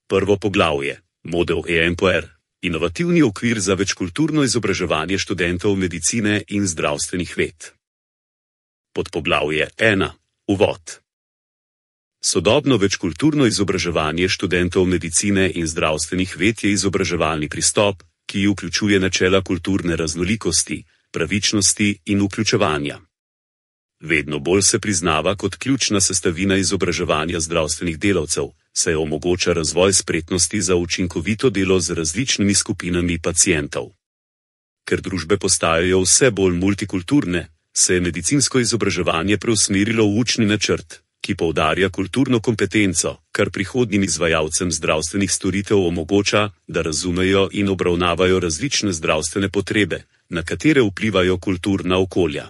Prvo poglavje, model EMPR, inovativni okvir za večkulturno izobraževanje študentov medicine in zdravstvenih ved. Podpoglavje 1. Uvod. Sodobno večkulturno izobraževanje študentov medicine in zdravstvenih ved je izobraževalni pristop, ki vključuje načela kulturne raznolikosti, pravičnosti in vključevanja. Vedno bolj se priznava kot ključna sestavina izobraževanja zdravstvenih delavcev, saj omogoča razvoj spretnosti za učinkovito delo z različnimi skupinami pacientov. Ker družbe postajajo vse bolj multikulturne, se je medicinsko izobraževanje preusmerilo v učni načrt, ki poudarja kulturno kompetenco, kar prihodnjim izvajalcem zdravstvenih storitev omogoča, da razumejo in obravnavajo različne zdravstvene potrebe, na katere vplivajo kulturna okolja.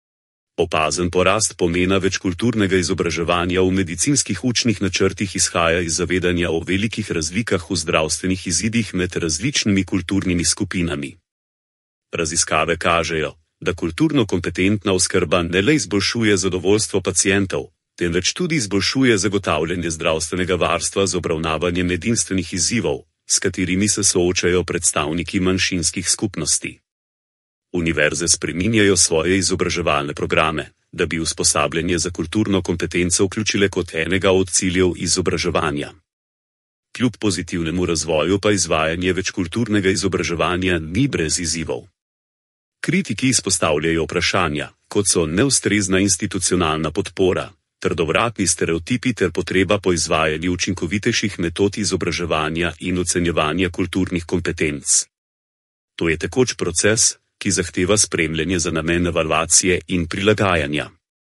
Opazen porast pomena večkulturnega izobraževanja v medicinskih učnih načrtih izhaja iz zavedanja o velikih razlikah v zdravstvenih izidih med različnimi kulturnimi skupinami. Raziskave kažejo, da kulturno kompetentna oskrba ne le izboljšuje zadovoljstvo pacientov, temveč tudi izboljšuje zagotavljanje zdravstvenega varstva z obravnavanjem edinstvenih izzivov, s katerimi se soočajo predstavniki manjšinskih skupnosti. Univerze spreminjajo svoje izobraževalne programe, da bi usposabljanje za kulturno kompetenco vključile kot enega od ciljev izobraževanja. Kljub pozitivnemu razvoju pa izvajanje večkulturnega izobraževanja ni brez izzivov. Kritiki izpostavljajo vprašanja, kot so neustrezna institucionalna podpora, trdovratni stereotipi ter potreba po izvajanju učinkovitejših metod izobraževanja in ocenjevanja kulturnih kompetenc. To je tekoč proces, ki zahteva spremljanje za namen evalvacije in prilagajanja.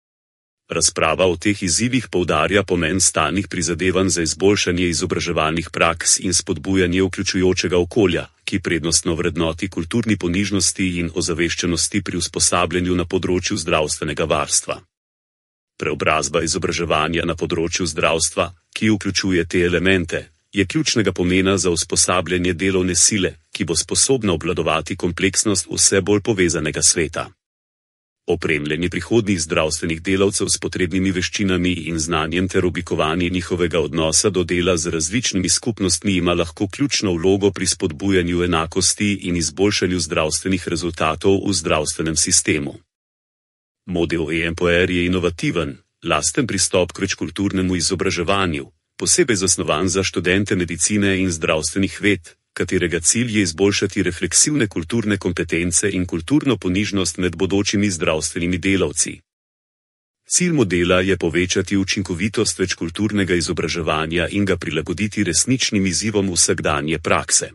Razprava o teh izzivih poudarja pomen stalnih prizadevanj za izboljšanje izobraževalnih praks in spodbujanje vključujočega okolja, ki prednostno vrednoti kulturni ponižnosti in ozaveščenosti pri usposabljanju na področju zdravstvenega varstva. Preobrazba izobraževanja na področju zdravstva, ki vključuje te elemente, je ključnega pomena za usposabljanje delovne sile, ki bo sposobna obvladovati kompleksnost vse bolj povezanega sveta. Opremljanje prihodnjih zdravstvenih delavcev s potrebnimi veščinami in znanjem ter oblikovanje njihovega odnosa do dela z različnimi skupnostmi ima lahko ključno vlogo pri spodbujanju enakosti in izboljšanju zdravstvenih rezultatov v zdravstvenem sistemu. Model EMPR je inovativen, lasten pristop k večkulturnemu izobraževanju, posebej zasnovan za študente medicine in zdravstvenih ved, katerega cilj je izboljšati refleksivne kulturne kompetence in kulturno ponižnost med bodočimi zdravstvenimi delavci. Cilj modela je povečati učinkovitost večkulturnega izobraževanja in ga prilagoditi resničnim izzivom vsakdanje prakse.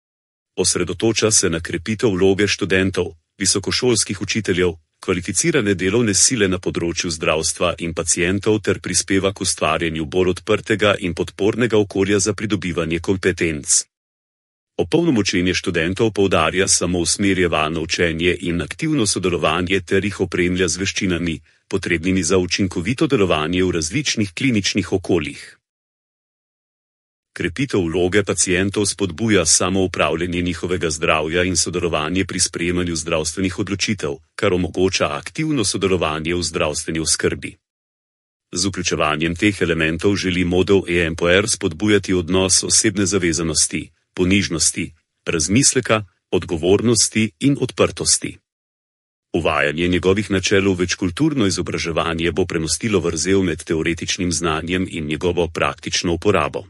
Osredotoča se na krepitev vloge študentov, visokošolskih učiteljev, kvalificirane delovne sile na področju zdravstva in pacientov ter prispeva k ustvarjanju bolj odprtega in podpornega okolja za pridobivanje kompetenc. Opolnomočenje študentov poudarja samousmerjevalno učenje in aktivno sodelovanje ter jih opremlja z veščinami, potrebnimi za učinkovito delovanje v različnih kliničnih okoljih. Krepitev vloge pacientov spodbuja samoupravljanje njihovega zdravja in sodelovanje pri sprejemanju zdravstvenih odločitev, kar omogoča aktivno sodelovanje v zdravstveni oskrbi. Z vključevanjem teh elementov želi model EMPR spodbujati odnos osebne zavezanosti, ponižnosti, razmisleka, odgovornosti in odprtosti. Uvajanje njegovih načel v večkulturno izobraževanje bo premostilo vrzel med teoretičnim znanjem in njegovo praktično uporabo.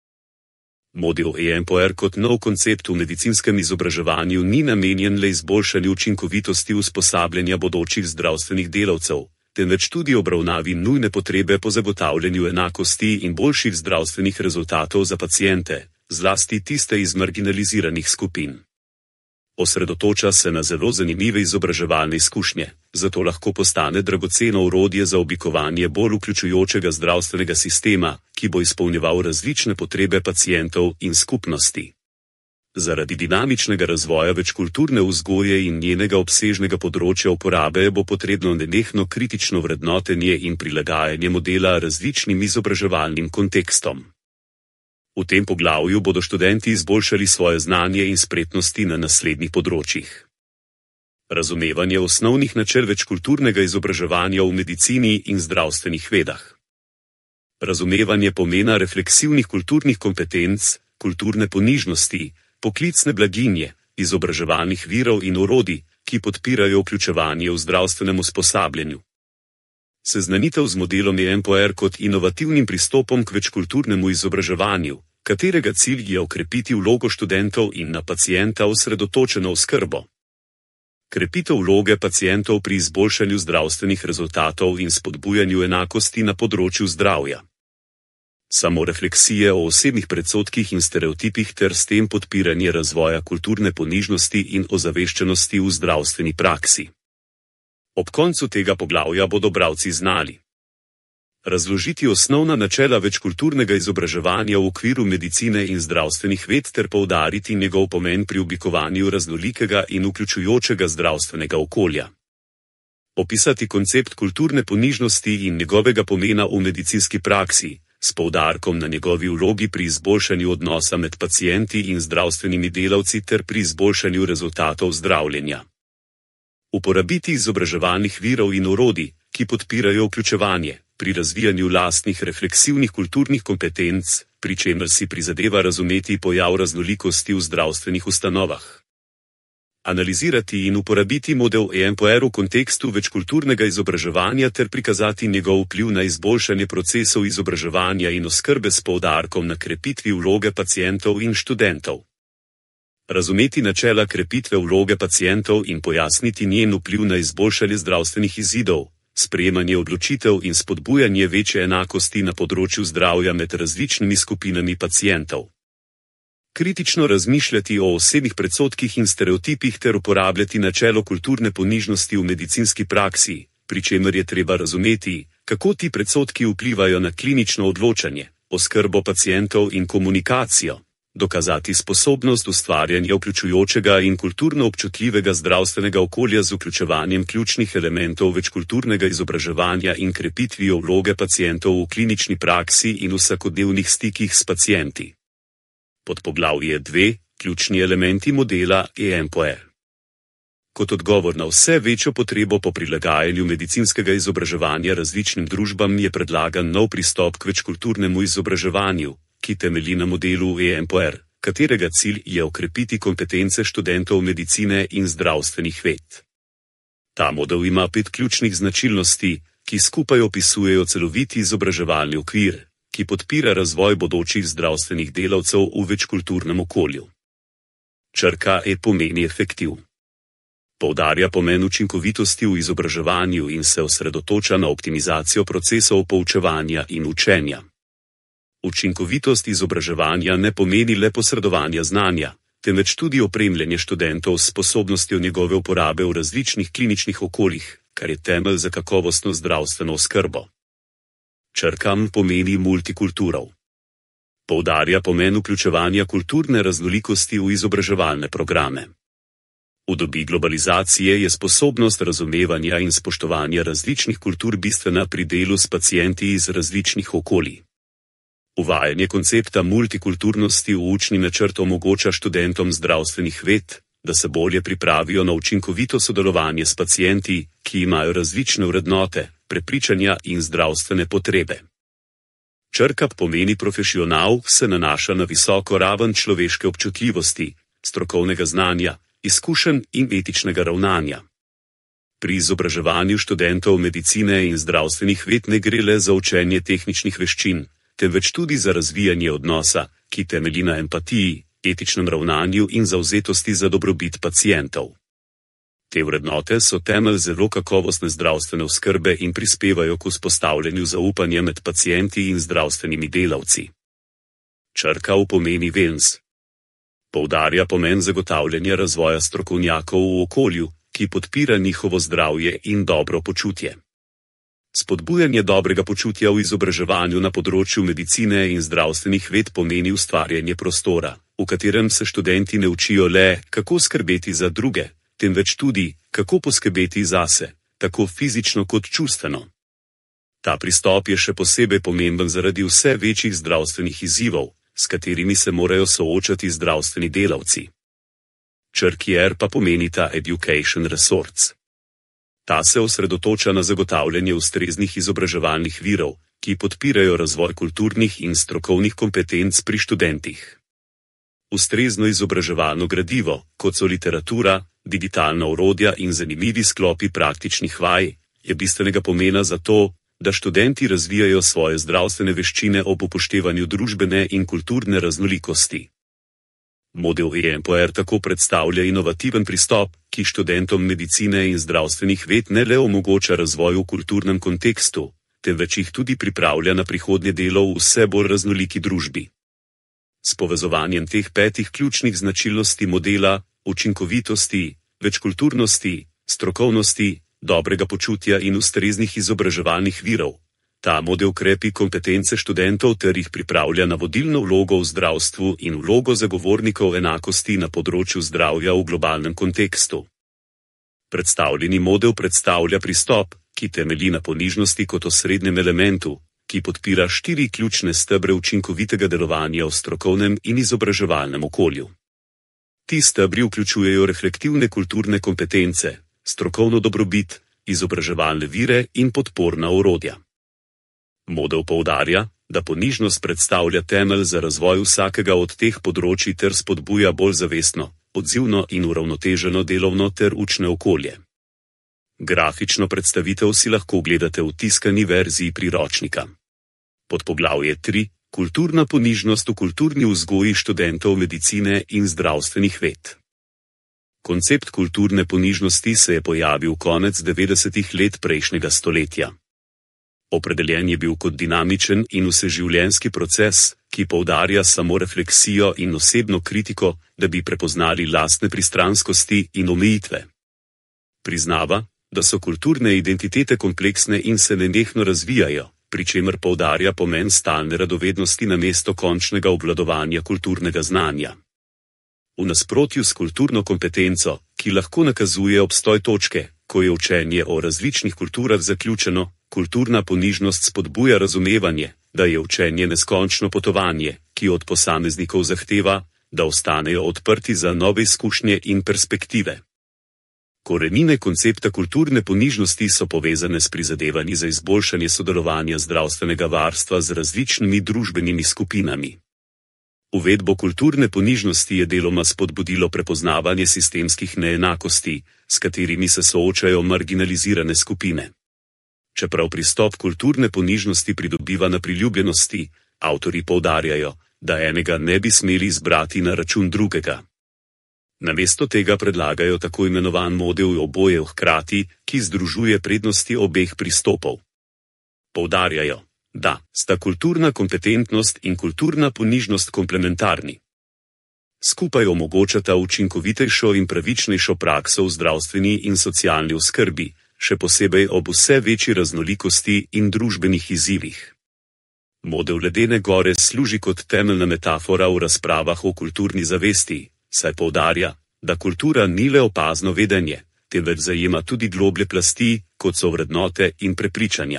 Model EMPR kot nov koncept v medicinskem izobraževanju ni namenjen le izboljšanju učinkovitosti usposabljanja bodočih zdravstvenih delavcev, temveč tudi obravnavi nujne potrebe po zagotavljanju enakosti in boljših zdravstvenih rezultatov za paciente, zlasti tiste iz marginaliziranih skupin. Osredotoča se na zelo zanimive izobraževalne izkušnje, zato lahko postane dragoceno orodje za oblikovanje bolj vključujočega zdravstvenega sistema, ki bo izpolnjeval različne potrebe pacientov in skupnosti. Zaradi dinamičnega razvoja večkulturne vzgoje in njenega obsežnega področja uporabe bo potrebno nenehno kritično vrednotenje in prilagajanje modela različnim izobraževalnim kontekstom. V tem poglavju bodo študenti izboljšali svoje znanje in spretnosti na naslednjih področjih. Razumevanje osnovnih načel večkulturnega izobraževanja v medicini in zdravstvenih vedah. Razumevanje pomena refleksivnih kulturnih kompetenc, kulturne ponižnosti, poklicne blaginje, izobraževalnih virov in orodij, ki podpirajo vključevanje v zdravstvenem usposabljanju. Seznanitev z modelom EMPOR kot inovativnim pristopom k večkulturnemu izobraževanju, katerega cilj je okrepiti vlogo študentov in na pacienta osredotočeno oskrbo. Krepitev vloge pacientov pri izboljšanju zdravstvenih rezultatov in spodbujanju enakosti na področju zdravja. Samorefleksije o osebnih predsodkih in stereotipih ter s tem podpiranje razvoja kulturne ponižnosti in ozaveščenosti v zdravstveni praksi. Ob koncu tega poglavja bodo bralci znali razložiti osnovna načela večkulturnega izobraževanja v okviru medicine in zdravstvenih ved ter poudariti njegov pomen pri oblikovanju raznolikega in vključujočega zdravstvenega okolja. Opisati koncept kulturne ponižnosti in njegovega pomena v medicinski praksi, s poudarkom na njegovi vlogi pri izboljšanju odnosa med pacienti in zdravstvenimi delavci ter pri izboljšanju rezultatov zdravljenja. Uporabiti izobraževalnih virov in orodij, ki podpirajo vključevanje, pri razvijanju lastnih refleksivnih kulturnih kompetenc, pri čemer si prizadeva razumeti pojav raznolikosti v zdravstvenih ustanovah. Analizirati in uporabiti model EMPOR v kontekstu večkulturnega izobraževanja ter prikazati njegov vpliv na izboljšanje procesov izobraževanja in oskrbe s poudarkom na krepitvi vloge pacientov in študentov. Razumeti načela krepitve vloge pacientov in pojasniti njen vpliv na izboljšanje zdravstvenih izidov, sprejemanje odločitev in spodbujanje večje enakosti na področju zdravja med različnimi skupinami pacientov. Kritično razmišljati o osebnih predsodkih in stereotipih ter uporabljati načelo kulturne ponižnosti v medicinski praksi, pri čemer je treba razumeti, kako ti predsodki vplivajo na klinično odločanje, oskrbo pacientov in komunikacijo. Dokazati sposobnost ustvarjanja vključujočega in kulturno občutljivega zdravstvenega okolja z vključevanjem ključnih elementov večkulturnega izobraževanja in krepitvijo vloge pacientov v klinični praksi in vsakodnevnih stikih s pacienti. Podpoglavje 2. Ključni elementi modela EMPOR. Kot odgovor na vse večjo potrebo po prilagajanju medicinskega izobraževanja različnim družbam je predlagan nov pristop k večkulturnemu izobraževanju, ki temelji na modelu EMPOR, katerega cilj je okrepiti kompetence študentov medicine in zdravstvenih ved. Ta model ima 5 ključnih značilnosti, ki skupaj opisujejo celoviti izobraževalni okvir, ki podpira razvoj bodočih zdravstvenih delavcev v večkulturnem okolju. Črka E pomeni efektiv. Poudarja pomen učinkovitosti v izobraževanju in se osredotoča na optimizacijo procesov poučevanja in učenja. Učinkovitost izobraževanja ne pomeni le posredovanja znanja, temveč tudi opremljanje študentov s sposobnostjo njegove uporabe v različnih kliničnih okoljih, kar je temelj za kakovostno zdravstveno oskrbo. Črka M pomeni multikulturov. Poudarja pomen vključevanja kulturne raznolikosti v izobraževalne programe. V dobi globalizacije je sposobnost razumevanja in spoštovanja različnih kultur bistvena pri delu s pacienti iz različnih okolij. Uvajanje koncepta multikulturnosti v učni načrt omogoča študentom zdravstvenih ved, da se bolje pripravijo na učinkovito sodelovanje s pacienti, ki imajo različne vrednote, prepričanja in zdravstvene potrebe. Črka pomeni profesional, se nanaša na visoko raven človeške občutljivosti, strokovnega znanja, izkušenj in etičnega ravnanja. Pri izobraževanju študentov medicine in zdravstvenih ved ne gre le za učenje tehničnih veščin, temveč tudi za razvijanje odnosa, ki temelji na empatiji, etičnem ravnanju in zavzetosti za dobrobit pacientov. Te vrednote so temelj zelo kakovostne zdravstvene oskrbe in prispevajo k vzpostavljanju zaupanja med pacienti in zdravstvenimi delavci. Črka V pomeni wellness. Poudarja pomen zagotavljanja razvoja strokovnjakov v okolju, ki podpira njihovo zdravje in dobro počutje. Spodbujanje dobrega počutja v izobraževanju na področju medicine in zdravstvenih ved pomeni ustvarjanje prostora, v katerem se študenti ne učijo le, kako skrbeti za druge, temveč tudi, kako poskrbeti zase, tako fizično kot čustveno. Ta pristop je še posebej pomemben zaradi vse večjih zdravstvenih izzivov, s katerimi se morajo soočati zdravstveni delavci. Črki R pa pomeni ta education resource. Ta se osredotoča na zagotavljanje ustreznih izobraževalnih virov, ki podpirajo razvoj kulturnih in strokovnih kompetenc pri študentih. Ustrezno izobraževalno gradivo, kot so literatura, digitalna orodja in zanimivi sklopi praktičnih vaj, je bistvenega pomena za to, da študenti razvijajo svoje zdravstvene veščine ob upoštevanju družbene in kulturne raznolikosti. Model EMPR tako predstavlja inovativen pristop, ki študentom medicine in zdravstvenih ved ne le omogoča razvoj v kulturnem kontekstu, temveč jih tudi pripravlja na prihodnje delo v vse bolj raznoliki družbi. S povezovanjem teh 5 ključnih značilnosti modela, učinkovitosti, večkulturnosti, strokovnosti, dobrega počutja in ustreznih izobraževalnih virov, ta model krepi kompetence študentov ter jih pripravlja na vodilno vlogo v zdravstvu in vlogo zagovornikov enakosti na področju zdravja v globalnem kontekstu. Predstavljeni model predstavlja pristop, ki temelji na ponižnosti kot osrednjem elementu, ki podpira 4 ključne stebre učinkovitega delovanja v strokovnem in izobraževalnem okolju. Ti stebri vključujejo reflektivne kulturne kompetence, strokovno dobrobit, izobraževalne vire in podporna orodja. Model poudarja, da ponižnost predstavlja temelj za razvoj vsakega od teh področij ter spodbuja bolj zavestno, odzivno in uravnoteženo delovno ter učne okolje. Grafično predstavitev si lahko ogledate v tiskani verziji priročnika. Podpoglavje 3. Kulturna ponižnost v kulturni vzgoji študentov medicine in zdravstvenih ved. Koncept kulturne ponižnosti se je pojavil konec 90. let prejšnjega stoletja. Opredeljen je bil kot dinamičen in vseživljenjski proces, ki poudarja samorefleksijo in osebno kritiko, da bi prepoznali lastne pristranskosti in omejitve. Priznava, da so kulturne identitete kompleksne in se nenehno razvijajo, pri čemer poudarja pomen stalne radovednosti namesto končnega obvladovanja kulturnega znanja. V nasprotju s kulturno kompetenco, ki lahko nakazuje obstoj točke, ko je učenje o različnih kulturah zaključeno, kulturna ponižnost spodbuja razumevanje, da je učenje neskončno potovanje, ki od posameznikov zahteva, da ostanejo odprti za nove izkušnje in perspektive. Korenine koncepta kulturne ponižnosti so povezane s prizadevanji za izboljšanje sodelovanja zdravstvenega varstva z različnimi družbenimi skupinami. Uvedbo kulturne ponižnosti je deloma spodbudilo prepoznavanje sistemskih neenakosti, s katerimi se soočajo marginalizirane skupine. Čeprav pristop kulturne ponižnosti pridobiva na priljubljenosti, avtorji poudarjajo, da enega ne bi smeli izbrati na račun drugega. Namesto tega predlagajo tako imenovan model oboje hkrati, ki združuje prednosti obeh pristopov. Poudarjajo, da sta kulturna kompetentnost in kulturna ponižnost komplementarni. Skupaj omogočata učinkovitejšo in pravičnejšo prakso v zdravstveni in socialni oskrbi, še posebej ob vse večji raznolikosti in družbenih izzivih. Model ledene gore služi kot temeljna metafora v razpravah o kulturni zavesti, saj poudarja, da kultura ni le opazno vedenje, temveč zajema tudi globlje plasti, kot so vrednote in prepričanja.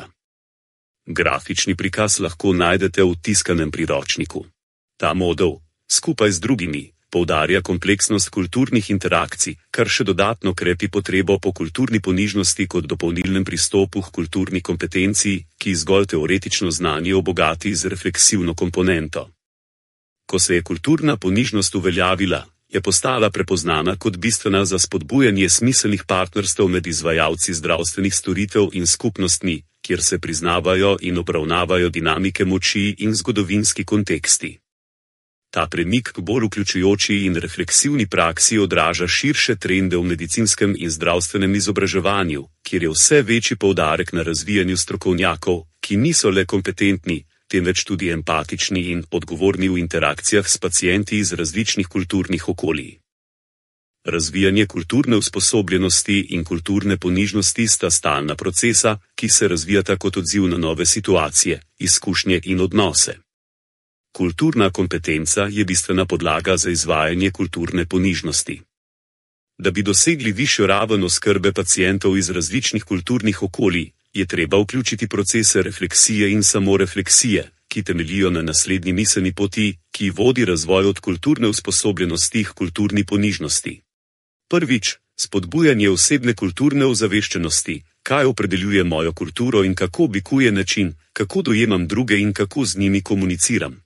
Grafični prikaz lahko najdete v tiskanem priročniku. Ta model, skupaj z drugimi, poudarja kompleksnost kulturnih interakcij, kar še dodatno krepi potrebo po kulturni ponižnosti kot dopolnilnem pristopu k kulturni kompetenciji, ki zgolj teoretično znanje obogati z refleksivno komponento. Ko se je kulturna ponižnost uveljavila, je postala prepoznana kot bistvena za spodbujanje smiselnih partnerstev med izvajalci zdravstvenih storitev in skupnostmi, kjer se priznavajo in obravnavajo dinamike moči in zgodovinski konteksti. Ta premik k bolj vključujoči in refleksivni praksi odraža širše trende v medicinskem in zdravstvenem izobraževanju, kjer je vse večji poudarek na razvijanju strokovnjakov, ki niso le kompetentni, temveč tudi empatični in odgovorni v interakcijah s pacienti iz različnih kulturnih okolij. Razvijanje kulturne usposobljenosti in kulturne ponižnosti sta stalna procesa, ki se razvijata kot odziv na nove situacije, izkušnje in odnose. Kulturna kompetenca je bistvena podlaga za izvajanje kulturne ponižnosti. Da bi dosegli višjo raven oskrbe pacientov iz različnih kulturnih okolij, je treba vključiti procese refleksije in samorefleksije, ki temeljijo na naslednji miselni poti, ki vodi razvoj od kulturne usposobljenosti k kulturni ponižnosti. Prvič, spodbujanje osebne kulturne ozaveščenosti, kaj opredeljuje mojo kulturo in kako oblikuje način, kako dojemam druge in kako z njimi komuniciram.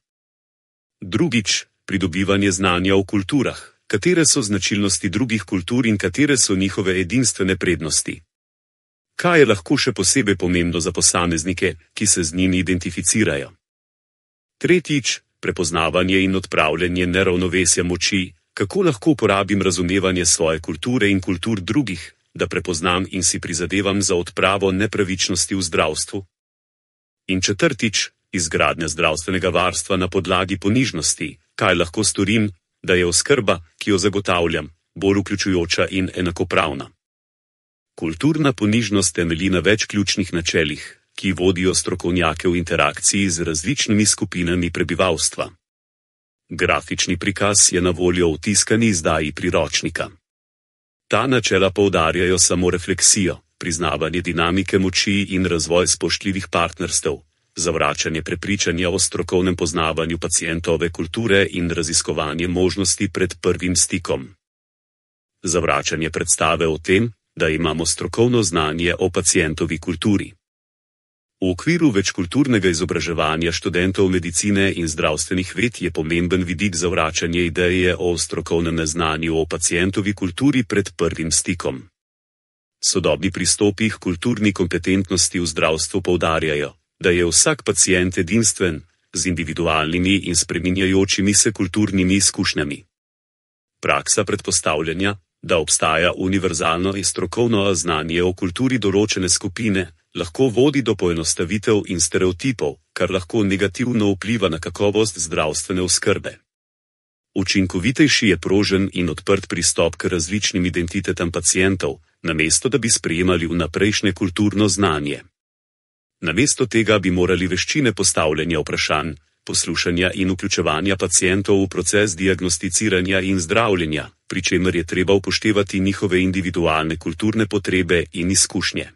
Drugič, pridobivanje znanja o kulturah, katere so značilnosti drugih kultur in katere so njihove edinstvene prednosti. Kaj je lahko še posebej pomembno za posameznike, ki se z njimi identificirajo? Tretjič, prepoznavanje in odpravljanje neravnovesja moči, kako lahko uporabim razumevanje svoje kulture in kultur drugih, da prepoznam in si prizadevam za odpravo nepravičnosti v zdravstvu. In četrtič, izgradnja zdravstvenega varstva na podlagi ponižnosti, kaj lahko storim, da je oskrba, ki jo zagotavljam, bolj vključujoča in enakopravna. Kulturna ponižnost temelji na več ključnih načelih, ki vodijo strokovnjake v interakciji z različnimi skupinami prebivalstva. Grafični prikaz je na voljo v tiskani izdaji priročnika. Ta načela poudarjajo samorefleksijo, priznavanje dinamike moči in razvoj spoštljivih partnerstev, zavračanje prepričanja o strokovnem poznavanju pacientove kulture in raziskovanje možnosti pred prvim stikom. Zavračanje predstave o tem, da imamo strokovno znanje o pacientovi kulturi. V okviru večkulturnega izobraževanja študentov medicine in zdravstvenih ved je pomemben vidik zavračanje ideje o strokovnem neznanju o pacientovi kulturi pred prvim stikom. Sodobni pristopi k kulturni kompetentnosti v zdravstvu poudarjajo, da je vsak pacient edinstven, z individualnimi in spreminjajočimi se kulturnimi izkušnjami. Praksa predpostavljanja, da obstaja univerzalno in strokovno znanje o kulturi določene skupine, lahko vodi do poenostavitev in stereotipov, kar lahko negativno vpliva na kakovost zdravstvene oskrbe. Učinkovitejši je prožen in odprt pristop k različnim identitetam pacientov, namesto da bi sprejemali vnaprejšnje kulturno znanje. Namesto tega bi morali veščine postavljanja vprašanj, poslušanja in vključevanja pacientov v proces diagnosticiranja in zdravljenja, pri čemer je treba upoštevati njihove individualne kulturne potrebe in izkušnje.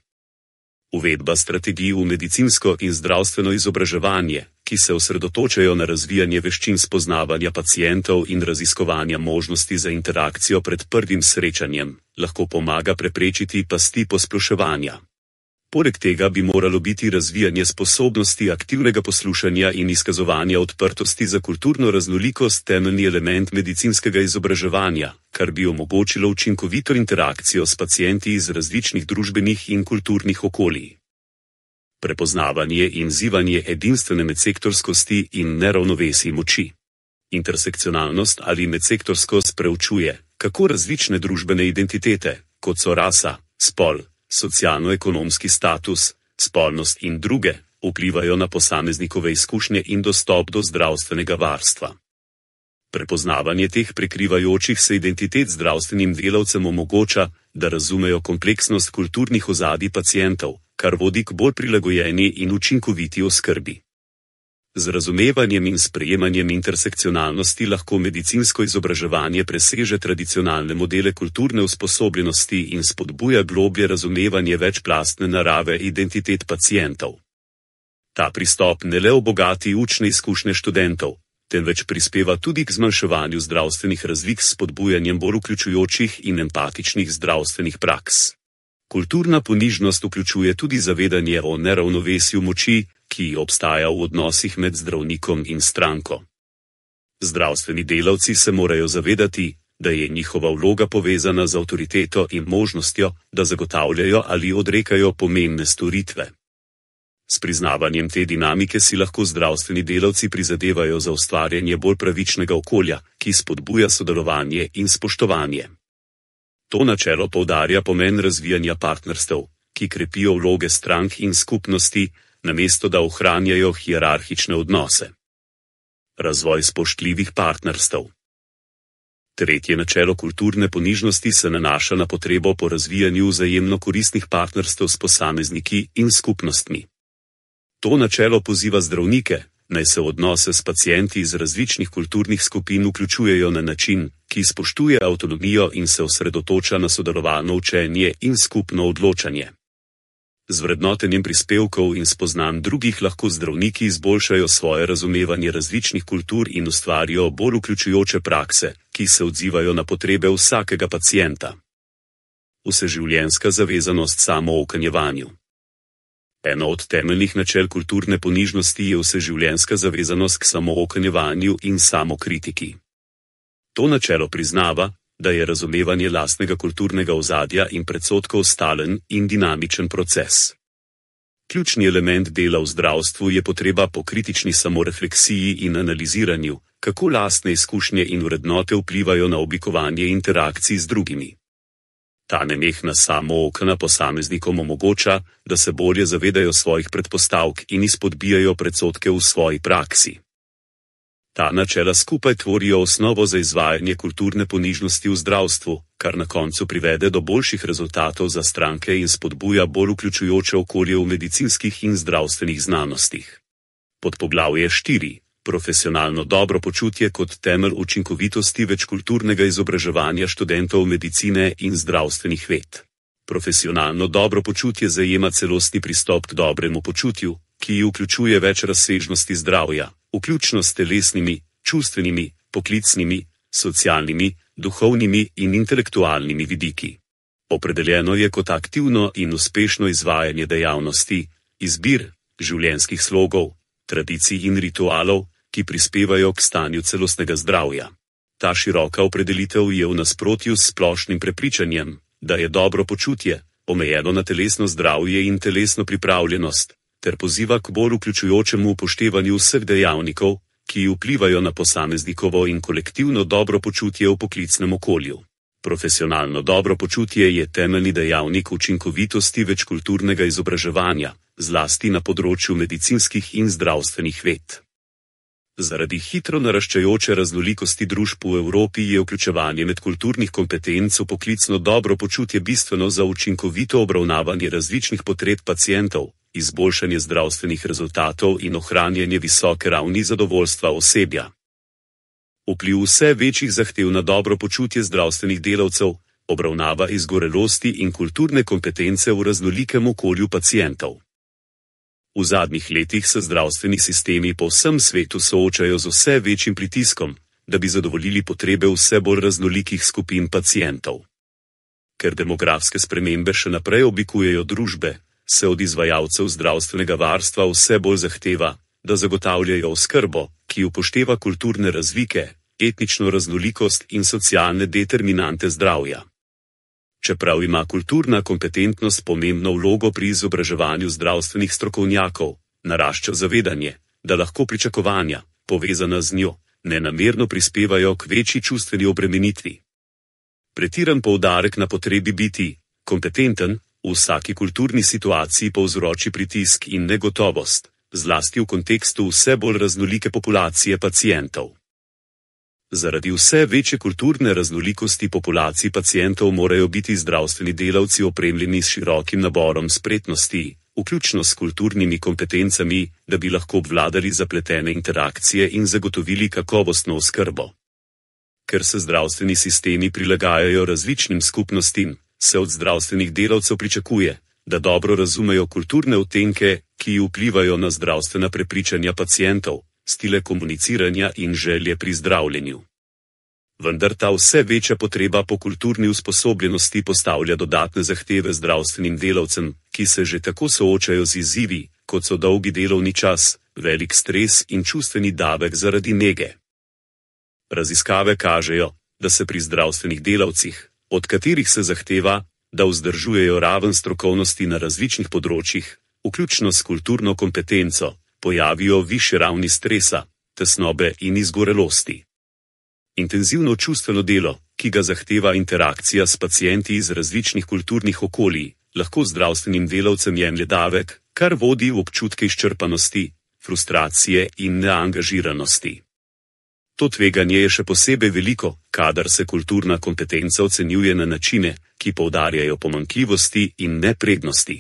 Uvedba strategij v medicinsko in zdravstveno izobraževanje, ki se osredotočajo na razvijanje veščin spoznavanja pacientov in raziskovanja možnosti za interakcijo pred prvim srečanjem, lahko pomaga preprečiti pasti posploševanja. Poleg tega bi moralo biti razvijanje sposobnosti aktivnega poslušanja in izkazovanja odprtosti za kulturno raznolikost temeljni element medicinskega izobraževanja, kar bi omogočilo učinkovito interakcijo s pacienti iz različnih družbenih in kulturnih okolij. Prepoznavanje in zivanje edinstvene medsektorskosti in neravnovesij moči. Intersekcionalnost ali medsektorskost preučuje, kako različne družbene identitete, kot so rasa, spol, socialno-ekonomski status, spolnost in druge, vplivajo na posameznikove izkušnje in dostop do zdravstvenega varstva. Prepoznavanje teh prekrivajočih se identitet zdravstvenim delavcem omogoča, da razumejo kompleksnost kulturnih ozadij pacientov, kar vodi k bolj prilagojeni in učinkoviti oskrbi. Z razumevanjem in sprejemanjem intersekcionalnosti lahko medicinsko izobraževanje preseže tradicionalne modele kulturne usposobljenosti in spodbuja globlje razumevanje večplastne narave identitet pacientov. Ta pristop ne le obogati učne izkušnje študentov, temveč prispeva tudi k zmanjševanju zdravstvenih razlik s spodbujanjem bolj vključujočih in empatičnih zdravstvenih praks. Kulturna ponižnost vključuje tudi zavedanje o neravnovesju moči, ki obstaja v odnosih med zdravnikom in stranko. Zdravstveni delavci se morajo zavedati, da je njihova vloga povezana z avtoriteto in možnostjo, da zagotavljajo ali odrekajo pomembne storitve. S priznavanjem te dinamike si lahko zdravstveni delavci prizadevajo za ustvarjanje bolj pravičnega okolja, ki spodbuja sodelovanje in spoštovanje. To načelo poudarja pomen razvijanja partnerstev, ki krepijo vloge strank in skupnosti, namesto da ohranjajo hierarhične odnose. Razvoj spoštljivih partnerstev. Tretje načelo kulturne ponižnosti se nanaša na potrebo po razvijanju vzajemno koristnih partnerstev s posamezniki in skupnostmi. To načelo poziva zdravnike, naj se v odnose s pacienti iz različnih kulturnih skupin vključujejo na način, ki spoštuje avtonomijo in se osredotoča na sodelovalno učenje in skupno odločanje. Z vrednotenjem prispevkov in spoznanj drugih lahko zdravniki izboljšajo svoje razumevanje različnih kultur in ustvarijo bolj vključujoče prakse, ki se odzivajo na potrebe vsakega pacienta. vseživljenjska zavezanost samookanjevanju. Eno od temeljnih načel kulturne ponižnosti je vseživljenjska zavezanost k samookanjevanju in samokritiki. To načelo priznava, da je razumevanje lastnega kulturnega ozadja in predsodkov stalen in dinamičen proces. Ključni element dela v zdravstvu je potreba po kritični samorefleksiji in analiziranju, kako lastne izkušnje in vrednote vplivajo na oblikovanje interakcij z drugimi. Ta nenehna samookana posameznikom omogoča, da se bolje zavedajo svojih predpostavk in izpodbijajo predsodke v svoji praksi. Ta načela skupaj tvorijo osnovo za izvajanje kulturne ponižnosti v zdravstvu, kar na koncu privede do boljših rezultatov za stranke in spodbuja bolj vključujoče okolje v medicinskih in zdravstvenih znanostih. Podpoglavje 4. Profesionalno dobro počutje kot temelj učinkovitosti večkulturnega izobraževanja študentov medicine in zdravstvenih ved. Profesionalno dobro počutje zajema celostni pristop k dobremu počutju, ki vključuje več razsežnosti zdravja, vključno s telesnimi, čustvenimi, poklicnimi, socialnimi, duhovnimi in intelektualnimi vidiki. Opredeljeno je kot aktivno in uspešno izvajanje dejavnosti, izbir, življenjskih slogov, tradicij in ritualov, ki prispevajo k stanju celostnega zdravja. Ta široka opredelitev je v nasprotju s splošnim prepričanjem, da je dobro počutje omejeno na telesno zdravje in telesno pripravljenost, ter poziva k bolj vključujočemu upoštevanju vseh dejavnikov, ki vplivajo na posameznikovo in kolektivno dobro počutje v poklicnem okolju. Profesionalno dobro počutje je temeljni dejavnik učinkovitosti večkulturnega izobraževanja, zlasti na področju medicinskih in zdravstvenih ved. Zaradi hitro naraščajoče raznolikosti družb v Evropi je vključevanje medkulturnih kompetenc v poklicno dobro počutje bistveno za učinkovito obravnavanje različnih potreb pacientov, izboljšanje zdravstvenih rezultatov in ohranjanje visoke ravni zadovoljstva osebja. Vpliv vse večjih zahtev na dobro počutje zdravstvenih delavcev obravnava izgorelosti in kulturne kompetence v raznolikem okolju pacientov. V zadnjih letih se zdravstveni sistemi po vsem svetu soočajo z vse večjim pritiskom, da bi zadovoljili potrebe vse bolj raznolikih skupin pacientov. Ker demografske spremembe še naprej oblikujejo družbe, se od izvajalcev zdravstvenega varstva vse bolj zahteva, da zagotavljajo oskrbo, ki upošteva kulturne razlike, etnično raznolikost in socialne determinante zdravja. Čeprav ima kulturna kompetentnost pomembno vlogo pri izobraževanju zdravstvenih strokovnjakov, narašča zavedanje, da lahko pričakovanja, povezana z njo, nenamerno prispevajo k večji čustveni obremenitvi. Pretiran poudarek na potrebi biti kompetenten v vsaki kulturni situaciji povzroči pritisk in negotovost, zlasti v kontekstu vse bolj raznolike populacije pacientov. Zaradi vse večje kulturne raznolikosti populacij pacientov morajo biti zdravstveni delavci opremljeni s širokim naborom spretnosti, vključno s kulturnimi kompetencami, da bi lahko obvladali zapletene interakcije in zagotovili kakovostno oskrbo. Ker se zdravstveni sistemi prilagajajo različnim skupnostim, se od zdravstvenih delavcev pričakuje, da dobro razumejo kulturne odtenke, ki vplivajo na zdravstvena prepričanja pacientov, stile komuniciranja in želje pri zdravljenju. Vendar ta vse večja potreba po kulturni usposobljenosti postavlja dodatne zahteve zdravstvenim delavcem, ki se že tako soočajo z izzivi, kot so dolgi delovni čas, velik stres in čustveni davek zaradi nege. Raziskave kažejo, da se pri zdravstvenih delavcih, od katerih se zahteva, da vzdržujejo raven strokovnosti na različnih področjih, vključno s kulturno kompetenco, pojavijo višje ravni stresa, tesnobe in izgorelosti. Intenzivno čustveno delo, ki ga zahteva interakcija s pacienti iz različnih kulturnih okolij, lahko zdravstvenim delavcem jemlje davek, kar vodi v občutke izčrpanosti, frustracije in neangažiranosti. To tveganje je še posebej veliko, kadar se kulturna kompetenca ocenjuje na načine, ki poudarjajo pomanjkljivosti in ne prednosti.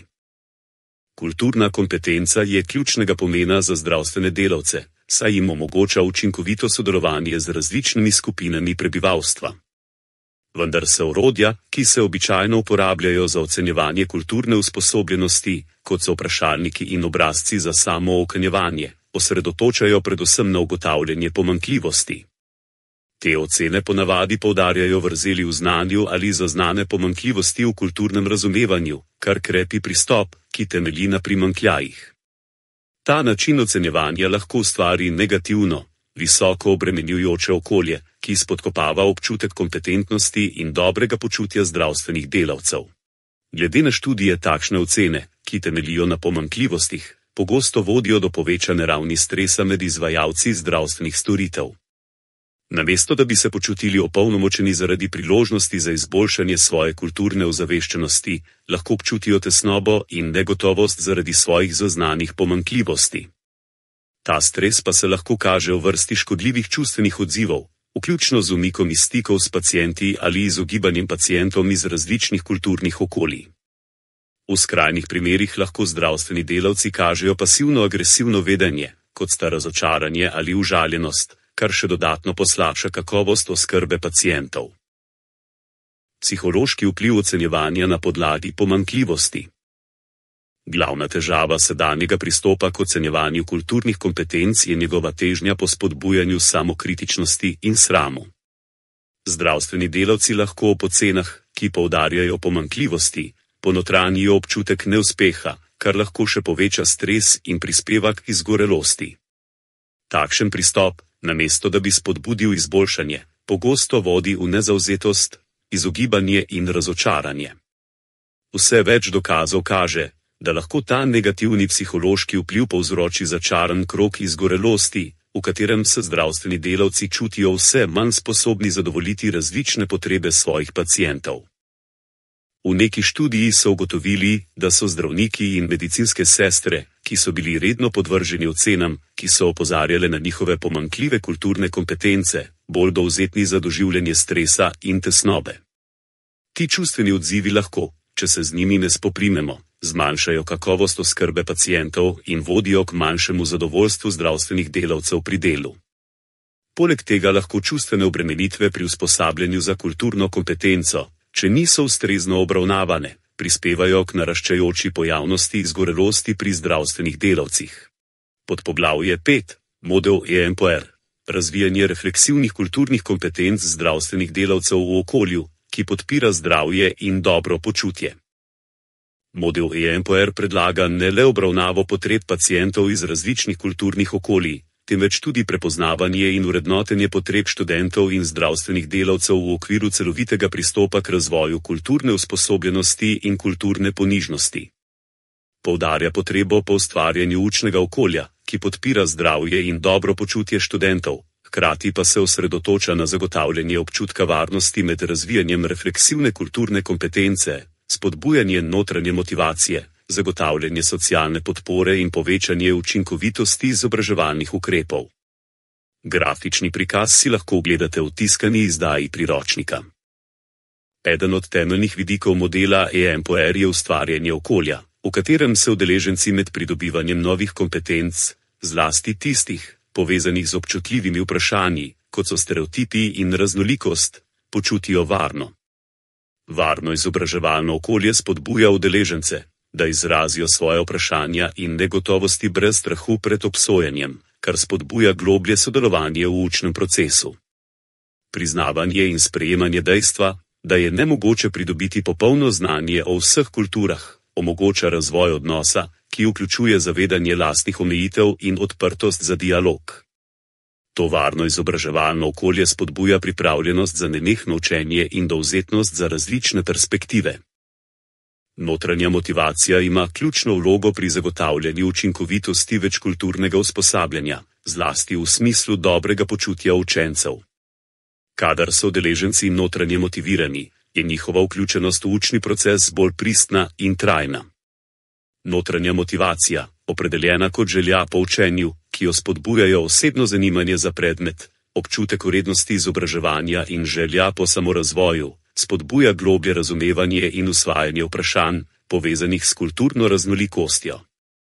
Kulturna kompetenca je ključnega pomena za zdravstvene delavce, saj jim omogoča učinkovito sodelovanje z različnimi skupinami prebivalstva. Vendar se orodja, ki se običajno uporabljajo za ocenjevanje kulturne usposobljenosti, kot so vprašalniki in obrazci za samookanjevanje, osredotočajo predvsem na ugotavljanje pomanjkljivosti. Te ocene ponavadi poudarjajo vrzeli v znanju ali zaznane pomanjkljivosti v kulturnem razumevanju, kar krepi pristop, ki temelji na primanjkljajih. Ta način ocenjevanja lahko ustvari negativno, visoko obremenjujoče okolje, ki spodkopava občutek kompetentnosti in dobrega počutja zdravstvenih delavcev. Glede na študije, takšne ocene, ki temeljijo na pomanjkljivostih, pogosto vodijo do povečane ravni stresa med izvajalci zdravstvenih storitev. Namesto da bi se počutili opolnomočeni zaradi priložnosti za izboljšanje svoje kulturne ozaveščenosti, lahko občutijo tesnobo in negotovost zaradi svojih zaznanih pomanjkljivosti. Ta stres pa se lahko kaže v vrsti škodljivih čustvenih odzivov, vključno z umikom iz stikov s pacienti ali izogibanjem pacientom iz različnih kulturnih okolij. V skrajnih primerih lahko zdravstveni delavci kažejo pasivno-agresivno vedenje, kot sta razočaranje ali užaljenost, kar še dodatno poslabša kakovost oskrbe pacientov. Psihološki vpliv ocenjevanja na podlagi pomanjkljivosti. Glavna težava sedanjega pristopa k ocenjevanju kulturnih kompetenc je njegova težnja po spodbujanju samokritičnosti in sramu. Zdravstveni delavci lahko ob ocenah, ki poudarjajo pomanjkljivosti, ponotranjijo občutek neuspeha, kar lahko še poveča stres in prispeva k izgorelosti. Takšen pristop, namesto da bi spodbudil izboljšanje, pogosto vodi v nezavzetost, izogibanje in razočaranje. Vse več dokazov kaže, da lahko ta negativni psihološki vpliv povzroči začaran krog izgorelosti, v katerem se zdravstveni delavci čutijo vse manj sposobni zadovoljiti različne potrebe svojih pacientov. V neki študiji so ugotovili, da so zdravniki in medicinske sestre, ki so bili redno podvrženi ocenam, ki so opozarjale na njihove pomanjkljive kulturne kompetence, bolj dovzetni za doživljanje stresa in tesnobe. Ti čustveni odzivi lahko, če se z njimi ne spoprimemo, zmanjšajo kakovost oskrbe pacientov in vodijo k manjšemu zadovoljstvu zdravstvenih delavcev pri delu. Poleg tega lahko čustvene obremenitve pri usposabljanju za kulturno kompetenco, če niso ustrezno obravnavane, prispevajo k naraščajoči pojavnosti izgorelosti pri zdravstvenih delavcih. Podpoglavje 5. Model EMPR. Razvijanje refleksivnih kulturnih kompetenc zdravstvenih delavcev v okolju, ki podpira zdravje in dobro počutje. Model EMPR predlaga ne le obravnavo potreb pacientov iz različnih kulturnih okolij, temveč tudi prepoznavanje in vrednotenje potreb študentov in zdravstvenih delavcev v okviru celovitega pristopa k razvoju kulturne usposobljenosti in kulturne ponižnosti. Poudarja potrebo po ustvarjanju učnega okolja, ki podpira zdravje in dobro počutje študentov, hkrati pa se osredotoča na zagotavljanje občutka varnosti med razvijanjem refleksivne kulturne kompetence, spodbujanje notranje motivacije, zagotavljanje socialne podpore in povečanje učinkovitosti izobraževalnih ukrepov. Grafični prikaz si lahko ogledate v tiskani izdaji priročnika. Eden od temeljnih vidikov modela EMPR je ustvarjanje okolja, v katerem se udeleženci med pridobivanjem novih kompetenc, zlasti tistih, povezanih z občutljivimi vprašanji, kot so stereotipi in raznolikost, počutijo varno. Varno izobraževalno okolje spodbuja udeležence, da izrazijo svoje vprašanja in negotovosti brez strahu pred obsojanjem, kar spodbuja globlje sodelovanje v učnem procesu. Priznavanje in sprejemanje dejstva, da je nemogoče pridobiti popolno znanje o vseh kulturah, omogoča razvoj odnosa, ki vključuje zavedanje lastnih omejitev in odprtost za dialog. To varno izobraževalno okolje spodbuja pripravljenost za nenehno učenje in dovzetnost za različne perspektive. Notranja motivacija ima ključno vlogo pri zagotavljanju učinkovitosti večkulturnega usposabljanja, zlasti v smislu dobrega počutja učencev. Kadar so udeleženci notranje motivirani, je njihova vključenost v učni proces bolj pristna in trajna. Notranja motivacija, opredeljena kot želja po učenju, ki jo spodbujajo osebno zanimanje za predmet, občutek vrednosti izobraževanja in želja po samorazvoju, spodbuja globlje razumevanje in usvajanje vprašanj, povezanih s kulturno raznolikostjo.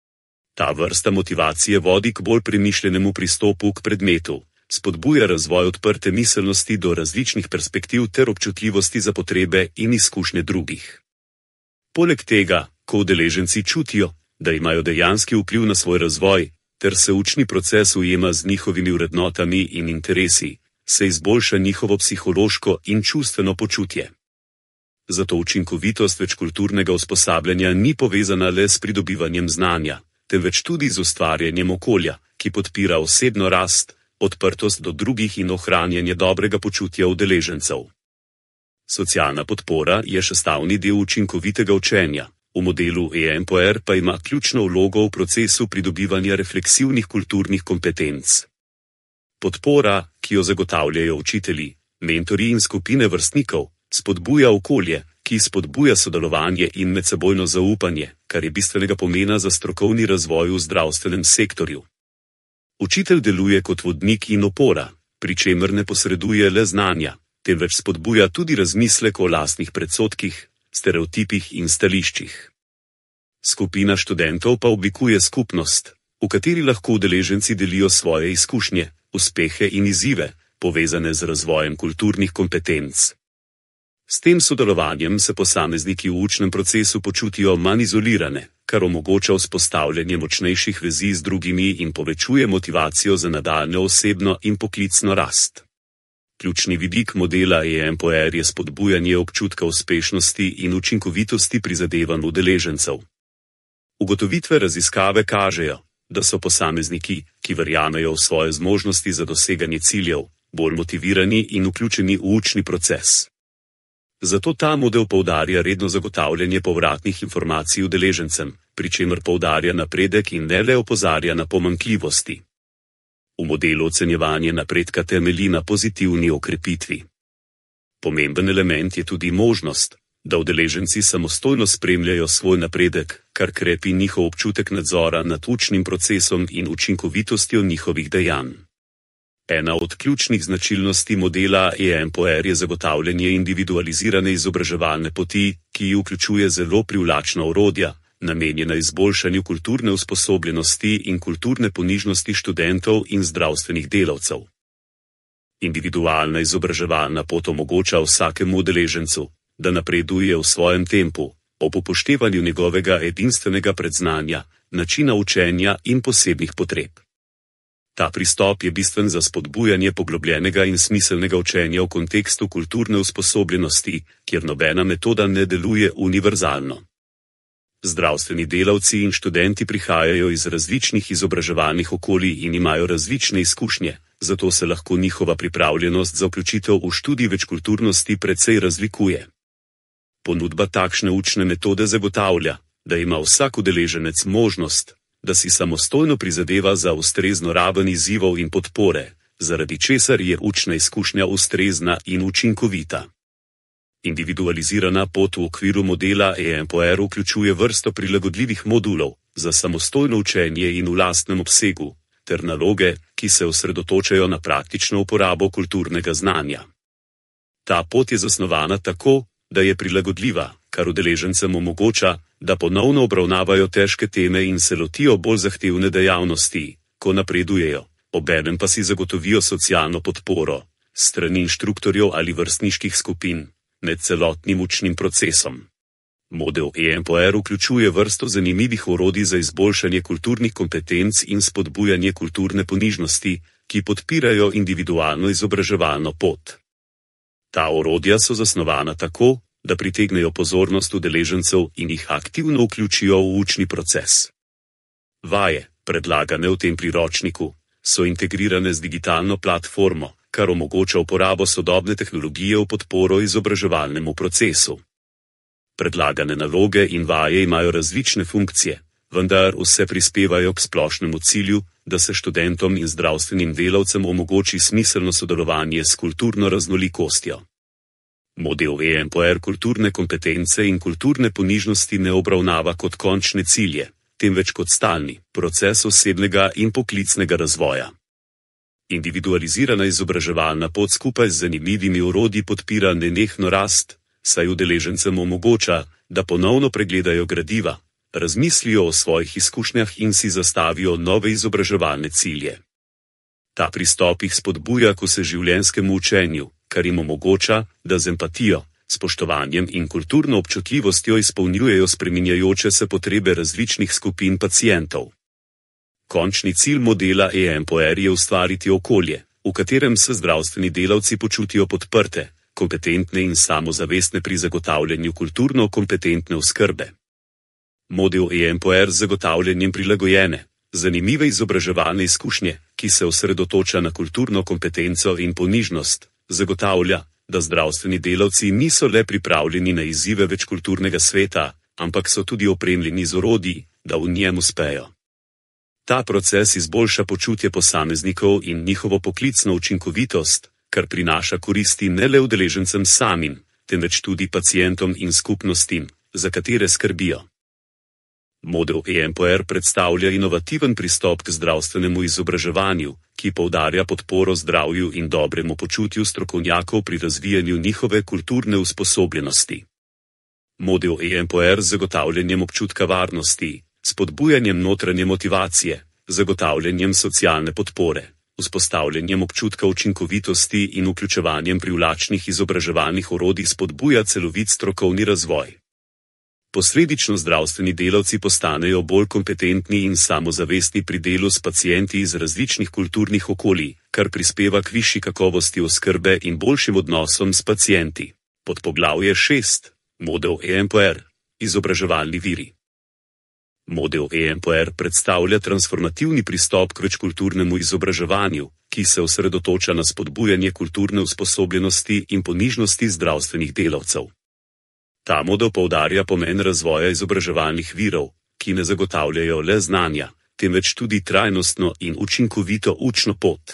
Ta vrsta motivacije vodi k bolj premišljenemu pristopu k predmetu, spodbuja razvoj odprte miselnosti do različnih perspektiv ter občutljivosti za potrebe in izkušnje drugih. Poleg tega, ko udeleženci čutijo, da imajo dejanski vpliv na svoj razvoj, ter se učni proces ujema z njihovimi vrednotami in interesi, se izboljša njihovo psihološko in čustveno počutje. Zato učinkovitost večkulturnega usposabljanja ni povezana le s pridobivanjem znanja, temveč tudi z ustvarjanjem okolja, ki podpira osebno rast, odprtost do drugih in ohranjanje dobrega počutja udeležencev. Socialna podpora je sestavni del učinkovitega učenja, v modelu EMPOR pa ima ključno vlogo v procesu pridobivanja refleksivnih kulturnih kompetenc. Podpora, ki jo zagotavljajo učitelji, mentorji in skupine vrstnikov, spodbuja okolje, ki spodbuja sodelovanje in medsebojno zaupanje, kar je bistvenega pomena za strokovni razvoj v zdravstvenem sektorju. Učitelj deluje kot vodnik in opora, pri čemer ne posreduje le znanja, temveč spodbuja tudi razmislek o lastnih predsodkih, stereotipih in stališčih. Skupina študentov pa oblikuje skupnost, v kateri lahko udeleženci delijo svoje izkušnje, uspehe in izzive, povezane z razvojem kulturnih kompetenc. S tem sodelovanjem se posamezniki v učnem procesu počutijo manj izolirane, kar omogoča vzpostavljanje močnejših vezi z drugimi in povečuje motivacijo za nadaljnjo osebno in poklicno rast. Ključni vidik modela EMPOR je spodbujanje občutka uspešnosti in učinkovitosti prizadevanj udeležencev. Ugotovitve raziskave kažejo, da so posamezniki, ki verjamejo v svoje zmožnosti za doseganje ciljev, bolj motivirani in vključeni v učni proces. Zato ta model poudarja redno zagotavljanje povratnih informacij udeležencem, pri čemer poudarja napredek in ne le opozarja na pomanjkljivosti. V modelu ocenjevanje napredka temelji na pozitivni okrepitvi. Pomemben element je tudi možnost, da udeleženci samostojno spremljajo svoj napredek, kar krepi njihov občutek nadzora nad učnim procesom in učinkovitostjo njihovih dejanj. Ena od ključnih značilnosti modela EMPOR je zagotavljanje individualizirane izobraževalne poti, ki vključuje zelo privlačna orodja, namenjena izboljšanju kulturne usposobljenosti in kulturne ponižnosti študentov in zdravstvenih delavcev. Individualna izobraževalna pot omogoča vsakemu udeležencu, da napreduje v svojem tempu, ob upoštevanju njegovega edinstvenega predznanja, načina učenja in posebnih potreb. Ta pristop je bistven za spodbujanje poglobljenega in smiselnega učenja v kontekstu kulturne usposobljenosti, kjer nobena metoda ne deluje univerzalno. Zdravstveni delavci in študenti prihajajo iz različnih izobraževalnih okolij in imajo različne izkušnje, zato se lahko njihova pripravljenost za vključitev v študij večkulturnosti precej razlikuje. Ponudba takšne učne metode zagotavlja, da ima vsak udeleženec možnost, da si samostojno prizadeva za ustrezno raven izzivov in podpore, zaradi česar je učna izkušnja ustrezna in učinkovita. Individualizirana pot v okviru modela EMPOR vključuje vrsto prilagodljivih modulov za samostojno učenje in v lastnem obsegu, ter naloge, ki se osredotočajo na praktično uporabo kulturnega znanja. Ta pot je zasnovana tako, da je prilagodljiva, kar udeležencem omogoča, da ponovno obravnavajo težke teme in se lotijo bolj zahtevne dejavnosti, ko napredujejo, obenem pa si zagotovijo socialno podporo, s strani inštruktorjev ali vrstniških skupin, med celotnim učnim procesom. Model EMPOR vključuje vrsto zanimivih orodij za izboljšanje kulturnih kompetenc in spodbujanje kulturne ponižnosti, ki podpirajo individualno izobraževalno pot. Ta orodja so zasnovana tako, da pritegnejo pozornost udeležencev in jih aktivno vključijo v učni proces. Vaje, predlagane v tem priročniku, so integrirane z digitalno platformo, kar omogoča uporabo sodobne tehnologije v podporo izobraževalnemu procesu. Predlagane naloge in vaje imajo različne funkcije, vendar vse prispevajo k splošnemu cilju, da se študentom in zdravstvenim delavcem omogoči smiselno sodelovanje s kulturno raznolikostjo. Model EMPOR kulturne kompetence in kulturne ponižnosti ne obravnava kot končne cilje, temveč kot stalni proces osebnega in poklicnega razvoja. Individualizirana izobraževalna pot skupaj z zanimivimi orodji podpira nenehno rast, saj udeležencem omogoča, da ponovno pregledajo gradiva, razmislijo o svojih izkušnjah in si zastavijo nove izobraževalne cilje. Ta pristop jih spodbuja k vseživljenjskemu učenju, kar jim omogoča, da z empatijo, spoštovanjem in kulturno občutljivostjo izpolnjujejo spreminjajoče se potrebe različnih skupin pacientov. Končni cilj modela EMPOR je ustvariti okolje, v katerem se zdravstveni delavci počutijo podprte, kompetentne in samozavestne pri zagotavljanju kulturno kompetentne oskrbe. Model EMPOR z zagotavljanjem prilagojene, zanimive izobraževalne izkušnje, ki se osredotoča na kulturno kompetenco in ponižnost, zagotavlja, da zdravstveni delavci niso le pripravljeni na izzive večkulturnega sveta, ampak so tudi opremljeni z orodji, da v njem uspejo. Ta proces izboljša počutje posameznikov in njihovo poklicno učinkovitost, kar prinaša koristi ne le udeležencem samim, temveč tudi pacientom in skupnostim, za katere skrbijo. Model EMPOR predstavlja inovativen pristop k zdravstvenemu izobraževanju, ki poudarja podporo zdravju in dobremu počutju strokovnjakov pri razvijanju njihove kulturne usposobljenosti. Model EMPOR z zagotavljanjem občutka varnosti, spodbujanjem notranje motivacije, zagotavljanjem socialne podpore, vzpostavljanjem občutka učinkovitosti in vključevanjem privlačnih izobraževalnih orodij spodbuja celovit strokovni razvoj. Posledično zdravstveni delavci postanejo bolj kompetentni in samozavestni pri delu s pacienti iz različnih kulturnih okolij, kar prispeva k višji kakovosti oskrbe in boljšim odnosom s pacienti. Podpoglavje 6. Model EMPOR. Izobraževalni viri. Model EMPOR predstavlja transformativni pristop k večkulturnemu izobraževanju, ki se osredotoča na spodbujanje kulturne usposobljenosti in ponižnosti zdravstvenih delavcev. Ta model poudarja pomen razvoja izobraževalnih virov, ki ne zagotavljajo le znanja, temveč tudi trajnostno in učinkovito učno pot.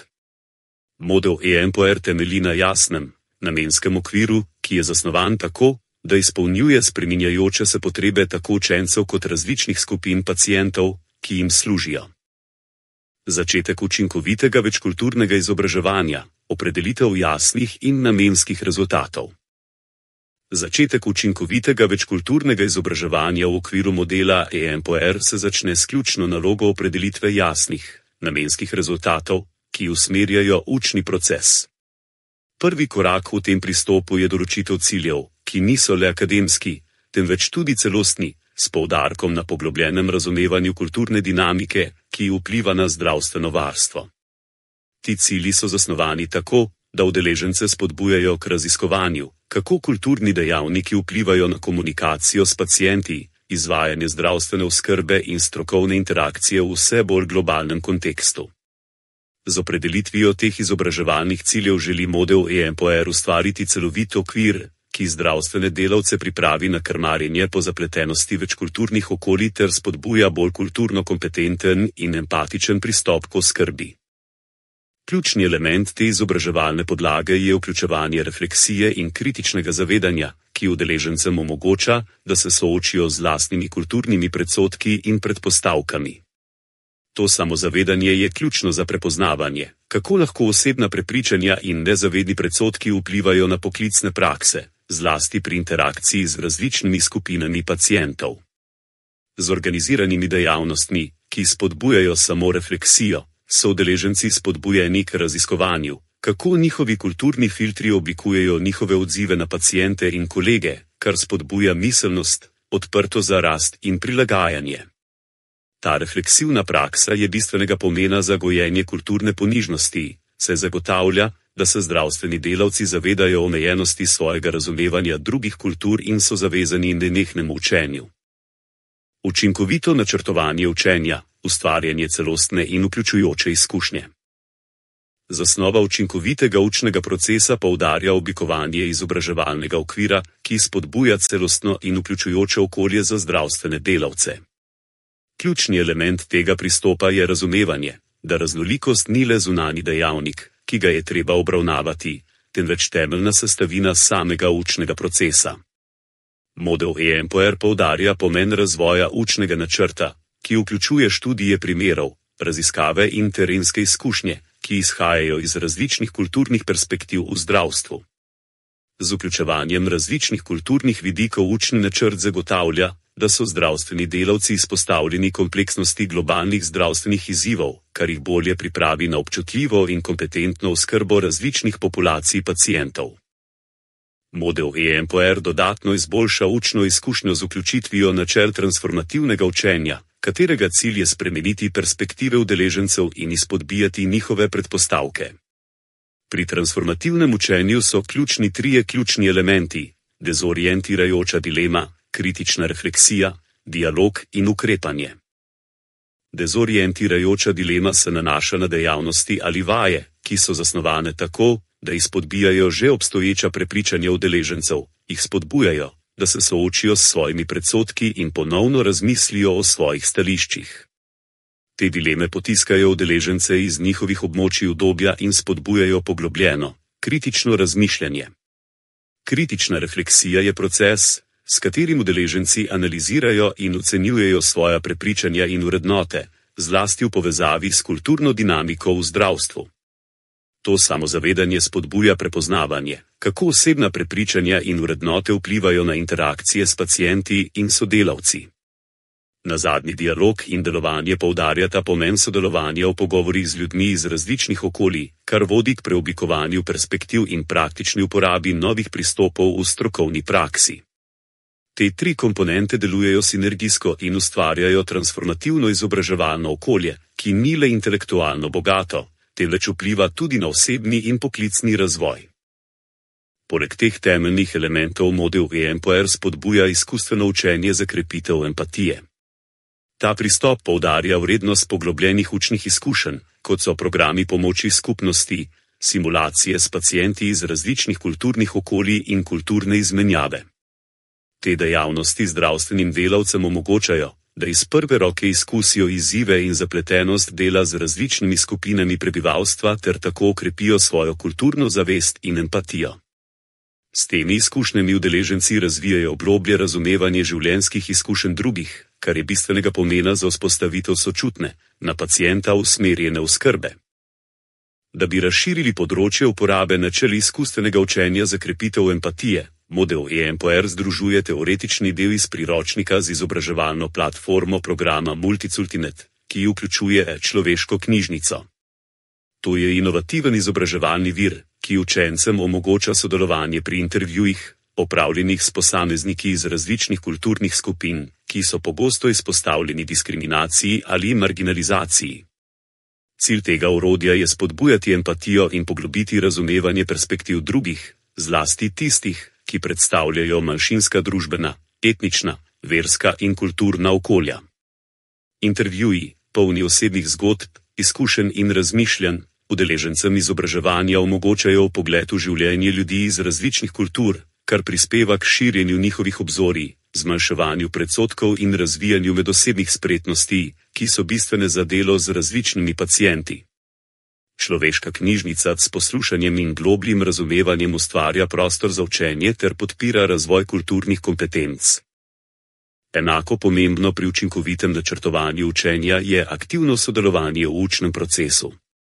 Model EMPOR temelji na jasnem, namenskem okviru, ki je zasnovan tako, da izpolnjuje spreminjajoče se potrebe tako učencev kot različnih skupin pacientov, ki jim služijo. Začetek učinkovitega večkulturnega izobraževanja, opredelitev jasnih in namenskih rezultatov. Začetek učinkovitega večkulturnega izobraževanja v okviru modela EMPOR se začne s ključno nalogo opredelitve jasnih, namenskih rezultatov, ki usmerjajo učni proces. Prvi korak v tem pristopu je določitev ciljev, ki niso le akademski, temveč tudi celostni, s poudarkom na poglobljenem razumevanju kulturne dinamike, ki vpliva na zdravstveno varstvo. Ti cilji so zasnovani tako, da udeležence spodbujajo k raziskovanju, kako kulturni dejavniki vplivajo na komunikacijo s pacienti, izvajanje zdravstvene oskrbe in strokovne interakcije v vse bolj globalnem kontekstu. Z opredelitvijo teh izobraževalnih ciljev želi model EMPOR ustvariti celovit okvir, ki zdravstvene delavce pripravi na krmarjenje po zapletenosti večkulturnih okolij ter spodbuja bolj kulturno kompetenten in empatičen pristop k oskrbi. Ključni element te izobraževalne podlage je vključevanje refleksije in kritičnega zavedanja, ki udeležencem omogoča, da se soočijo z lastnimi kulturnimi predsodki in predpostavkami. To samozavedanje je ključno za prepoznavanje, kako lahko osebna prepričanja in nezavedni predsodki vplivajo na poklicne prakse, zlasti pri interakciji z različnimi skupinami pacientov. Z organiziranimi dejavnostmi, ki spodbujajo samo refleksijo, so udeleženci spodbujeni k raziskovanju, kako njihovi kulturni filtri oblikujejo njihove odzive na paciente in kolege, kar spodbuja miselnost, odprto za rast in prilagajanje. Ta refleksivna praksa je bistvenega pomena za gojenje kulturne ponižnosti, saj zagotavlja, da se zdravstveni delavci zavedajo omejenosti svojega razumevanja drugih kultur in so zavezani nenehnemu učenju. Učinkovito načrtovanje učenja, ustvarjanje celostne in vključujoče izkušnje. Zasnova učinkovitega učnega procesa poudarja oblikovanje izobraževalnega okvira, ki spodbuja celostno in vključujoče okolje za zdravstvene delavce. Ključni element tega pristopa je razumevanje, da raznolikost ni le zunanji dejavnik, ki ga je treba obravnavati, temveč temeljna sestavina samega učnega procesa. Model EMPOR poudarja pomen razvoja učnega načrta, ki vključuje študije primerov, raziskave in terenske izkušnje, ki izhajajo iz različnih kulturnih perspektiv v zdravstvu. Z vključevanjem različnih kulturnih vidikov učni načrt zagotavlja, da so zdravstveni delavci izpostavljeni kompleksnosti globalnih zdravstvenih izzivov, kar jih bolje pripravi na občutljivo in kompetentno oskrbo različnih populacij pacientov. Model EMPOR dodatno izboljša učno izkušnjo z vključitvijo načel transformativnega učenja, katerega cilj je spremeniti perspektive udeležencev in izpodbijati njihove predpostavke. Pri transformativnem učenju so ključni trije ključni elementi: dezorientirajoča dilema, kritična refleksija, dialog in ukrepanje. Dezorientirajoča dilema se nanaša na dejavnosti ali vaje, ki so zasnovane tako, da izpodbijajo že obstoječa prepričanja udeležencev, jih spodbujajo, da se soočijo s svojimi predsodki in ponovno razmislijo o svojih stališčih. Te dileme potiskajo udeležence iz njihovih območij udobja in spodbujajo poglobljeno, kritično razmišljanje. Kritična refleksija je proces, s katerim udeleženci analizirajo in ocenjujejo svoja prepričanja in vrednote, zlasti v povezavi s kulturno dinamiko v zdravstvu. To samozavedanje spodbuja prepoznavanje, kako osebna prepričanja in vrednote vplivajo na interakcije s pacienti in sodelavci. Nazadnji dialog in delovanje poudarjata pomen sodelovanja v pogovorih z ljudmi iz različnih okolij, kar vodi k preoblikovanju perspektiv in praktični uporabi novih pristopov v strokovni praksi. Te tri komponente delujejo sinergijsko in ustvarjajo transformativno izobraževalno okolje, ki ni le intelektualno bogato, temveč vpliva tudi na osebni in poklicni razvoj. Poleg teh temeljnih elementov model EMPOR spodbuja izkustveno učenje za krepitev empatije. Ta pristop poudarja vrednost poglobljenih učnih izkušenj, kot so programi pomoči skupnosti, simulacije s pacienti iz različnih kulturnih okolij in kulturne izmenjave. Te dejavnosti zdravstvenim delavcem omogočajo, da iz prve roke izkusijo izzive in zapletenost dela z različnimi skupinami prebivalstva ter tako okrepijo svojo kulturno zavest in empatijo. S temi izkušnjami udeleženci razvijajo globlje razumevanje življenjskih izkušenj drugih, kar je bistvenega pomena za vzpostavitev sočutne, na pacienta usmerjene oskrbe. Da bi razširili področje uporabe načel izkustvenega učenja za krepitev empatije, model EMPOR združuje teoretični del iz priročnika z izobraževalno platformo programa Multicultinet, ki vključuje človeško knjižnico. To je inovativen izobraževalni vir, ki učencem omogoča sodelovanje pri intervjujih, opravljenih s posamezniki iz različnih kulturnih skupin, ki so pogosto izpostavljeni diskriminaciji ali marginalizaciji. Cilj tega orodja je spodbujati empatijo in poglobiti razumevanje perspektiv drugih, zlasti tistih, ki predstavljajo manjšinska družbena, etnična, verska in kulturna okolja. Intervjuji, polni osebnih zgodb, izkušenj in razmišljanj, udeležencem izobraževanja omogočajo vpogled v življenje ljudi iz različnih kultur, kar prispeva k širjenju njihovih obzorij, zmanjševanju predsodkov in razvijanju medosebnih spretnosti, ki so bistvene za delo z različnimi pacienti. Človeška knjižnica s poslušanjem in globljim razumevanjem ustvarja prostor za učenje ter podpira razvoj kulturnih kompetenc. Enako pomembno pri učinkovitem načrtovanju učenja je aktivno sodelovanje v učnem procesu.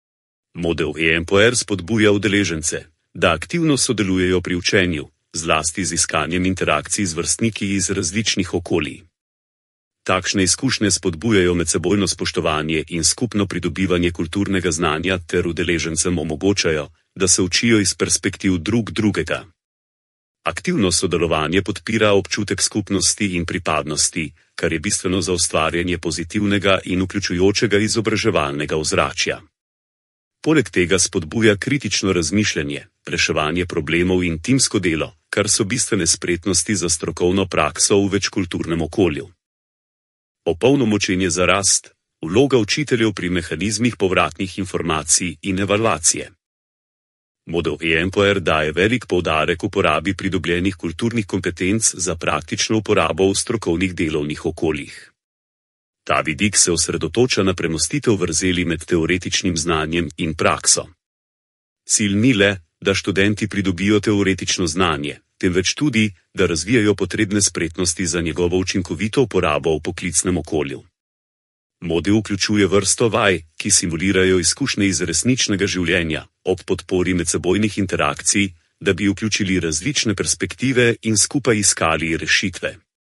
Model EMPOR spodbuja udeležence, da aktivno sodelujejo pri učenju, zlasti z iskanjem interakcij z vrstniki iz različnih okolij. Takšne izkušnje spodbujajo medsebojno spoštovanje in skupno pridobivanje kulturnega znanja ter udeležencem omogočajo, da se učijo iz perspektiv drugega. Aktivno sodelovanje podpira občutek skupnosti in pripadnosti, kar je bistveno za ustvarjanje pozitivnega in vključujočega izobraževalnega ozračja. Poleg tega spodbuja kritično razmišljanje, reševanje problemov in timsko delo, kar so bistvene spretnosti za strokovno prakso v večkulturnem okolju. Opolnomočenje za rast, vloga učiteljev pri mehanizmih povratnih informacij in evalvacije. Model EMPOR daje velik poudarek uporabi pridobljenih kulturnih kompetenc za praktično uporabo v strokovnih delovnih okoljih. Ta vidik se osredotoča na premostitev vrzeli med teoretičnim znanjem in prakso. Cilj ni le, da študenti pridobijo teoretično znanje, temveč tudi, da razvijajo potrebne spretnosti za njegovo učinkovito uporabo v poklicnem okolju. Model vključuje vrsto vaj, ki simulirajo izkušnje iz resničnega življenja, ob podpori medsebojnih interakcij, da bi vključili različne perspektive in skupaj iskali rešitve.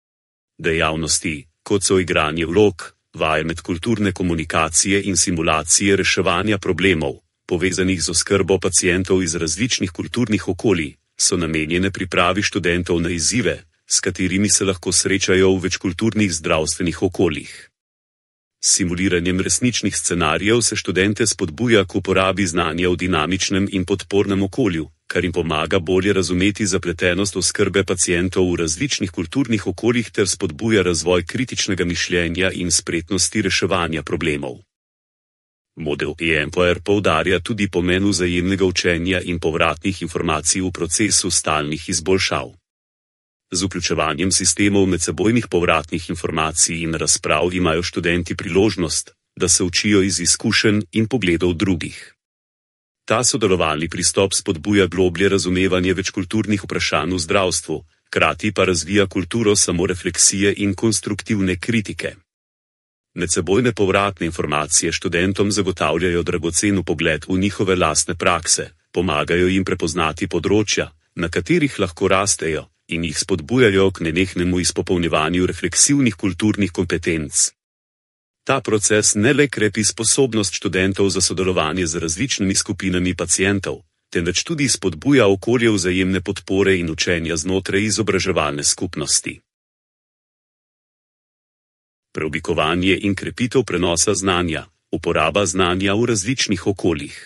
Dejavnosti, kot so igranje vlog, vaje medkulturne komunikacije in simulacije reševanja problemov, povezanih z oskrbo pacientov iz različnih kulturnih okolij, so namenjene pripravi študentov na izzive, s katerimi se lahko srečajo v večkulturnih zdravstvenih okoljih. S simuliranjem resničnih scenarijev se študente spodbuja k uporabi znanja v dinamičnem in podpornem okolju, kar jim pomaga bolje razumeti zapletenost oskrbe pacientov v različnih kulturnih okoljih ter spodbuja razvoj kritičnega mišljenja in spretnosti reševanja problemov. Model EMPOR poudarja tudi pomen vzajemnega učenja in povratnih informacij v procesu stalnih izboljšav. Z vključevanjem sistemov medsebojnih povratnih informacij in razprav imajo študenti priložnost, da se učijo iz izkušenj in pogledov drugih. Ta sodelovalni pristop spodbuja globlje razumevanje večkulturnih vprašanj v zdravstvu, hkrati pa razvija kulturo samorefleksije in konstruktivne kritike. Medsebojne povratne informacije študentom zagotavljajo dragocen vpogled v njihove lastne prakse, pomagajo jim prepoznati področja, na katerih lahko rastejo, in jih spodbujajo k nenehnemu izpopolnjevanju refleksivnih kulturnih kompetenc. Ta proces ne le krepi sposobnost študentov za sodelovanje z različnimi skupinami pacientov, temveč tudi spodbuja okolje vzajemne podpore in učenja znotraj izobraževalne skupnosti. Preoblikovanje in krepitev prenosa znanja, uporaba znanja v različnih okoljih.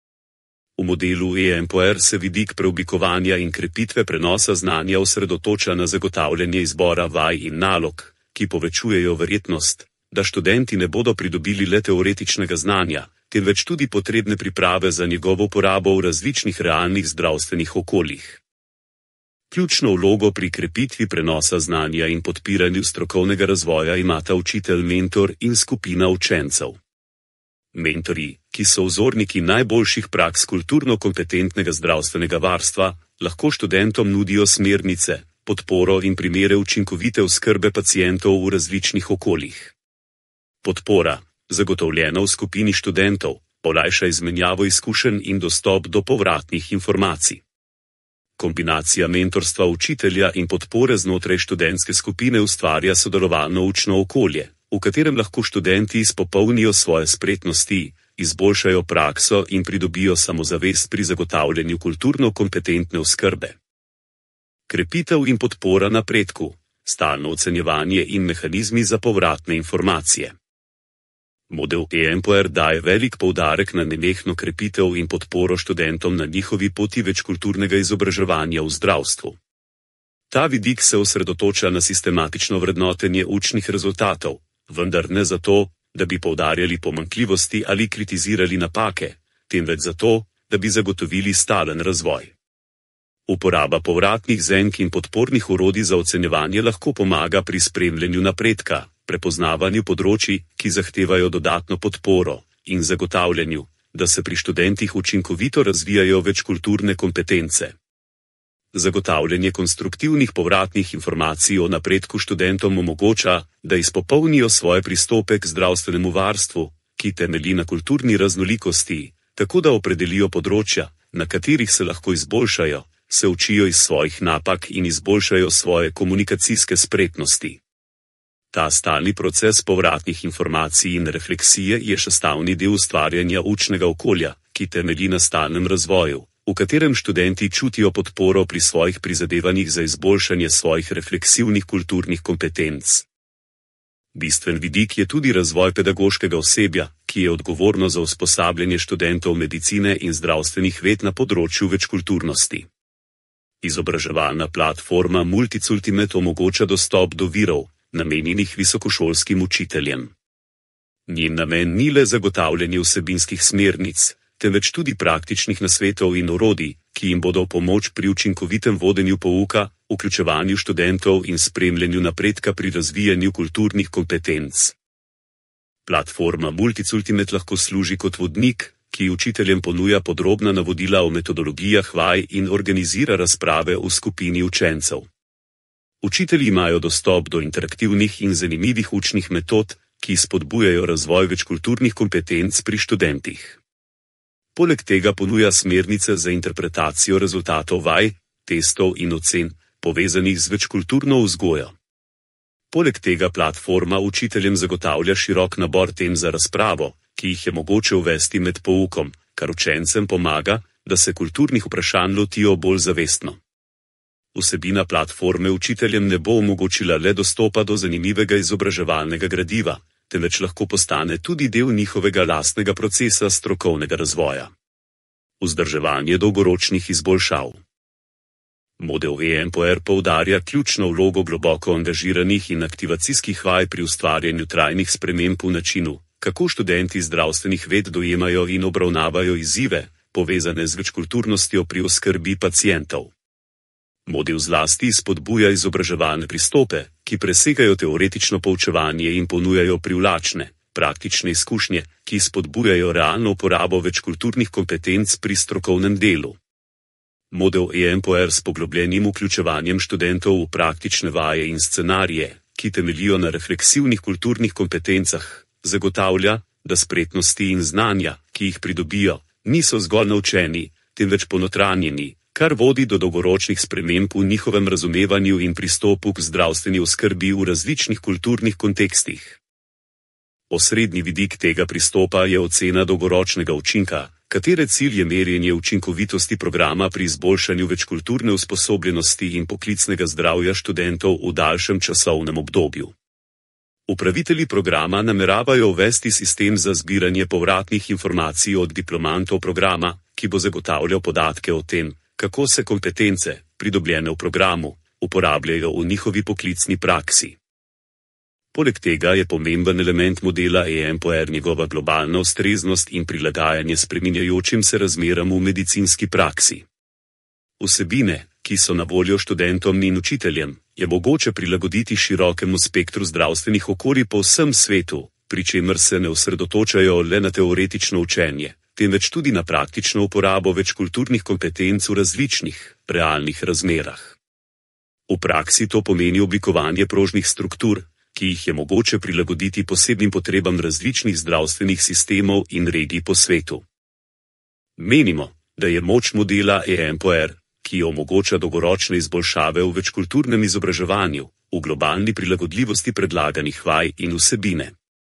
V modelu EMPOR se vidik preoblikovanja in krepitve prenosa znanja osredotoča na zagotavljanje izbora vaj in nalog, ki povečujejo verjetnost, da študenti ne bodo pridobili le teoretičnega znanja, temveč tudi potrebne priprave za njegovo uporabo v različnih realnih zdravstvenih okoljih. Ključno vlogo pri krepitvi prenosa znanja in podpiranju strokovnega razvoja imata učitelj, mentor in skupina učencev. Mentorji, ki so vzorniki najboljših praks kulturno-kompetentnega zdravstvenega varstva, lahko študentom nudijo smernice, podporo in primere učinkovite oskrbe pacientov v različnih okoljih. Podpora, zagotovljena v skupini študentov, olajša izmenjavo izkušenj in dostop do povratnih informacij. Kombinacija mentorstva učitelja in podpore znotraj študentske skupine ustvarja sodelovalno učno okolje, v katerem lahko študenti izpopolnijo svoje spretnosti, izboljšajo prakso in pridobijo samozavest pri zagotavljanju kulturno-kompetentne oskrbe. Krepitev in podpora napredku, stalno ocenjevanje in mehanizmi za povratne informacije. Model EMPOR daje velik poudarek na nenehno krepitev in podporo študentom na njihovi poti večkulturnega izobraževanja v zdravstvu. Ta vidik se osredotoča na sistematično vrednotenje učnih rezultatov, vendar ne zato, da bi poudarjali pomanjkljivosti ali kritizirali napake, temveč zato, da bi zagotovili stalen razvoj. Uporaba povratnih zenk in podpornih orodij za ocenjevanje lahko pomaga pri spremljanju napredka, prepoznavanju področij, ki zahtevajo dodatno podporo, in zagotavljanju, da se pri študentih učinkovito razvijajo večkulturne kompetence. Zagotavljanje konstruktivnih povratnih informacij o napredku študentom omogoča, da izpopolnijo svoje pristope k zdravstvenemu varstvu, ki temelji na kulturni raznolikosti, tako da opredelijo področja, na katerih se lahko izboljšajo, se učijo iz svojih napak in izboljšajo svoje komunikacijske spretnosti. Ta stalni proces povratnih informacij in refleksije je sestavni del ustvarjanja učnega okolja, ki temelji na stalnem razvoju, v katerem študenti čutijo podporo pri svojih prizadevanjih za izboljšanje svojih refleksivnih kulturnih kompetenc. Bistven vidik je tudi razvoj pedagoškega osebja, ki je odgovorno za usposabljanje študentov medicine in zdravstvenih ved na področju večkulturnosti. Izobraževalna platforma Multicultimate omogoča dostop do virov, namenjenih visokošolskim učiteljem. Njen namen ni le zagotavljanje vsebinskih smernic, temveč tudi praktičnih nasvetov in orodij, ki jim bodo v pomoč pri učinkovitem vodenju pouka, vključevanju študentov in spremljanju napredka pri razvijanju kulturnih kompetenc. Platforma Multicultimate lahko služi kot vodnik, ki učiteljem ponuja podrobna navodila o metodologijah vaj in organizira razprave v skupini učencev. Učitelji imajo dostop do interaktivnih in zanimivih učnih metod, ki spodbujajo razvoj večkulturnih kompetenc pri študentih. Poleg tega ponuja smernice za interpretacijo rezultatov vaj, testov in ocen, povezanih z večkulturno vzgojo. Poleg tega platforma učiteljem zagotavlja širok nabor tem za razpravo, ki jih je mogoče uvesti med poukom, kar učencem pomaga, da se kulturnih vprašanj lotijo bolj zavestno. Vsebina platforme učiteljem ne bo omogočila le dostopa do zanimivega izobraževalnega gradiva, temveč lahko postane tudi del njihovega lastnega procesa strokovnega razvoja. Vzdrževanje dolgoročnih izboljšav. Model EMPOR poudarja ključno vlogo globoko angažiranih in aktivacijskih vaj pri ustvarjanju trajnih sprememb v načinu, kako študenti zdravstvenih ved dojemajo in obravnavajo izzive, povezane z večkulturnostjo pri oskrbi pacientov. Model zlasti spodbuja izobraževalne pristope, ki presegajo teoretično poučevanje in ponujajo privlačne, praktične izkušnje, ki spodbujajo realno uporabo večkulturnih kompetenc pri strokovnem delu. Model EMPOR s poglobljenim vključevanjem študentov v praktične vaje in scenarije, ki temeljijo na refleksivnih kulturnih kompetencah, zagotavlja, da spretnosti in znanja, ki jih pridobijo, niso zgolj naučeni, temveč ponotranjeni, kar vodi do dolgoročnih sprememb v njihovem razumevanju in pristopu k zdravstveni oskrbi v različnih kulturnih kontekstih. Osrednji vidik tega pristopa je ocena dolgoročnega učinka, katere cilj je merjenje učinkovitosti programa pri izboljšanju večkulturne usposobljenosti in poklicnega zdravja študentov v daljšem časovnem obdobju. Upravitelji programa nameravajo uvesti sistem za zbiranje povratnih informacij od diplomantov programa, ki bo zagotavljal podatke o tem, kako se kompetence, pridobljene v programu, uporabljajo v njihovi poklicni praksi. Poleg tega je pomemben element modela EMPOR njegova globalna ustreznost in prilagajanje spreminjajočim se razmeram v medicinski praksi. Vsebine, ki so na voljo študentom in učiteljem, je mogoče prilagoditi širokemu spektru zdravstvenih okolij po vsem svetu, pri čemer se ne osredotočajo le na teoretično učenje, temveč tudi na praktično uporabo večkulturnih kompetenc v različnih, realnih razmerah. V praksi to pomeni oblikovanje prožnih struktur, ki jih je mogoče prilagoditi posebnim potrebam različnih zdravstvenih sistemov in regij po svetu. Menimo, da je moč modela EMPOR, ki omogoča dolgoročne izboljšave v večkulturnem izobraževanju, v globalni prilagodljivosti predlaganih vaj in vsebine.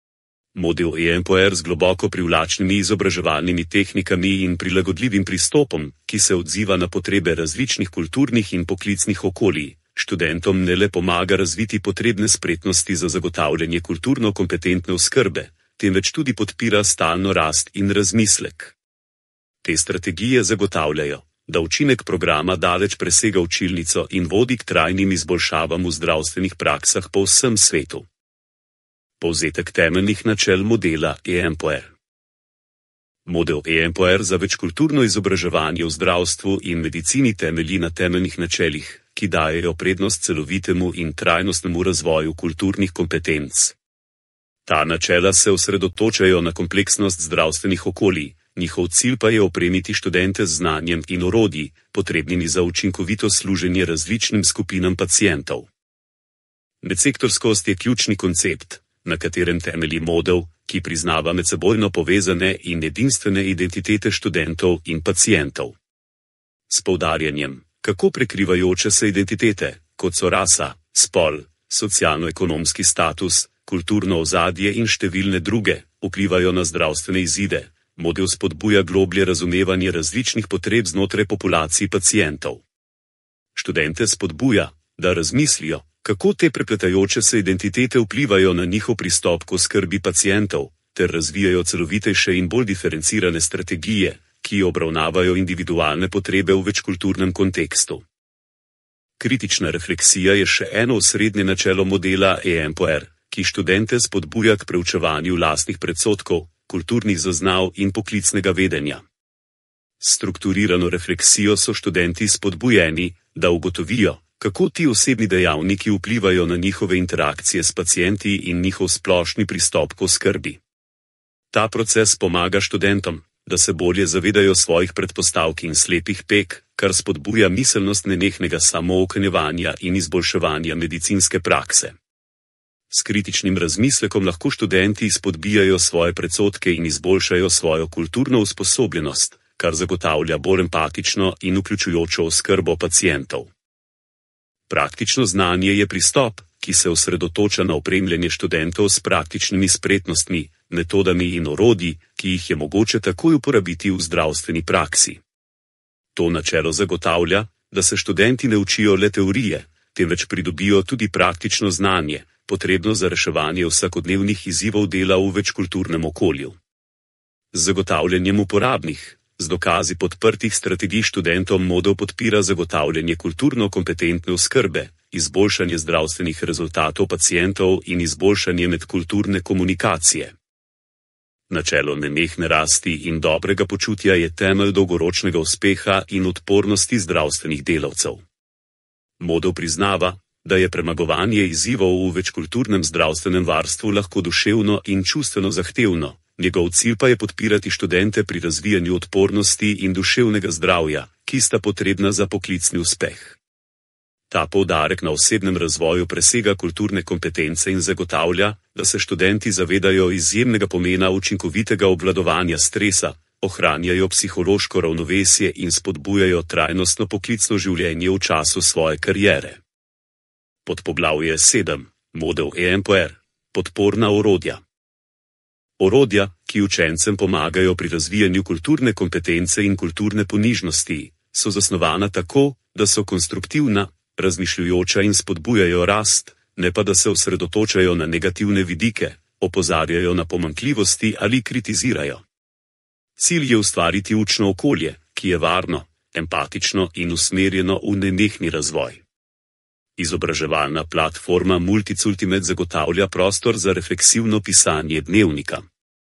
Model EMPOR z globoko privlačnimi izobraževalnimi tehnikami in prilagodljivim pristopom, ki se odziva na potrebe različnih kulturnih in poklicnih okolij, študentom ne le pomaga razviti potrebne spretnosti za zagotavljanje kulturno kompetentne oskrbe, temveč tudi podpira stalno rast in razmislek. Te strategije zagotavljajo, da učinek programa daleč presega učilnico in vodi k trajnim izboljšavam v zdravstvenih praksah po vsem svetu. Povzetek temeljnih načel modela EMPOR. Model EMPOR za večkulturno izobraževanje v zdravstvu in medicini temelji na temeljnih načelih, ki dajejo prednost celovitemu in trajnostnemu razvoju kulturnih kompetenc. Ta načela se osredotočajo na kompleksnost zdravstvenih okolij, njihov cilj pa je opremiti študente z znanjem in orodji, potrebnimi za učinkovito služenje različnim skupinam pacientov. Medsektorskost je ključni koncept, na katerem temelji model, ki priznava medsebojno povezane in edinstvene identitete študentov in pacientov. S poudarjanjem, kako prekrivajoče se identitete, kot so rasa, spol, socialno-ekonomski status, kulturno ozadje in številne druge, vplivajo na zdravstvene izide, model spodbuja globlje razumevanje različnih potreb znotraj populacij pacientov. Študente spodbuja, da razmislijo, kako te prepletajoče se identitete vplivajo na njihov pristop k oskrbi pacientov, ter razvijajo celovitejše in bolj diferencirane strategije, ki obravnavajo individualne potrebe v večkulturnem kontekstu. Kritična refleksija je še eno osrednje načelo modela EMPOR, ki študente spodbuja k preučevanju lastnih predsodkov, kulturnih zaznav in poklicnega vedenja. S strukturirano refleksijo so študenti spodbujeni, da ugotovijo, kako ti osebni dejavniki vplivajo na njihove interakcije s pacienti in njihov splošni pristop k oskrbi. Ta proces pomaga študentom, da se bolje zavedajo svojih predpostavk in slepih peg, kar spodbuja miselnost nenehnega samoocenjevanja in izboljševanja medicinske prakse. S kritičnim razmislekom lahko študenti izpodbijajo svoje predsodke in izboljšajo svojo kulturno usposobljenost, kar zagotavlja bolj empatično in vključujočo oskrbo pacientov. Praktično znanje je pristop, ki se osredotoča na opremljanje študentov s praktičnimi spretnostmi, metodami in orodji, ki jih je mogoče takoj uporabiti v zdravstveni praksi. To načelo zagotavlja, da se študenti ne učijo le teorije, temveč pridobijo tudi praktično znanje, potrebno za reševanje vsakodnevnih izzivov dela v večkulturnem okolju. Z zagotavljanjem uporabnih, z dokazi podprtih strategij študentom Model podpira zagotavljanje kulturno kompetentne oskrbe, izboljšanje zdravstvenih rezultatov pacientov in izboljšanje medkulturne komunikacije. Načelo nenehne rasti in dobrega počutja je temelj dolgoročnega uspeha in odpornosti zdravstvenih delavcev. Model priznava, da je premagovanje izzivov v večkulturnem zdravstvenem varstvu lahko duševno in čustveno zahtevno, njegov cilj pa je podpirati študente pri razvijanju odpornosti in duševnega zdravja, ki sta potrebna za poklicni uspeh. Ta poudarek na osebnem razvoju presega kulturne kompetence in zagotavlja, da se študenti zavedajo izjemnega pomena učinkovitega obvladovanja stresa, ohranjajo psihološko ravnovesje in spodbujajo trajnostno poklicno življenje v času svoje kariere. Podpoglavje 7. Model EMPR. Podporna orodja. Orodja, ki učencem pomagajo pri razvijanju kulturne kompetence in kulturne ponižnosti, so zasnovana tako, da so konstruktivna, razmišljujoča in spodbujajo rast, ne pa da se osredotočajo na negativne vidike, opozarjajo na pomanjkljivosti ali kritizirajo. Cilj je ustvariti učno okolje, ki je varno, empatično in usmerjeno v nenehni razvoj. Izobraževalna platforma Multicultimate zagotavlja prostor za refleksivno pisanje dnevnika.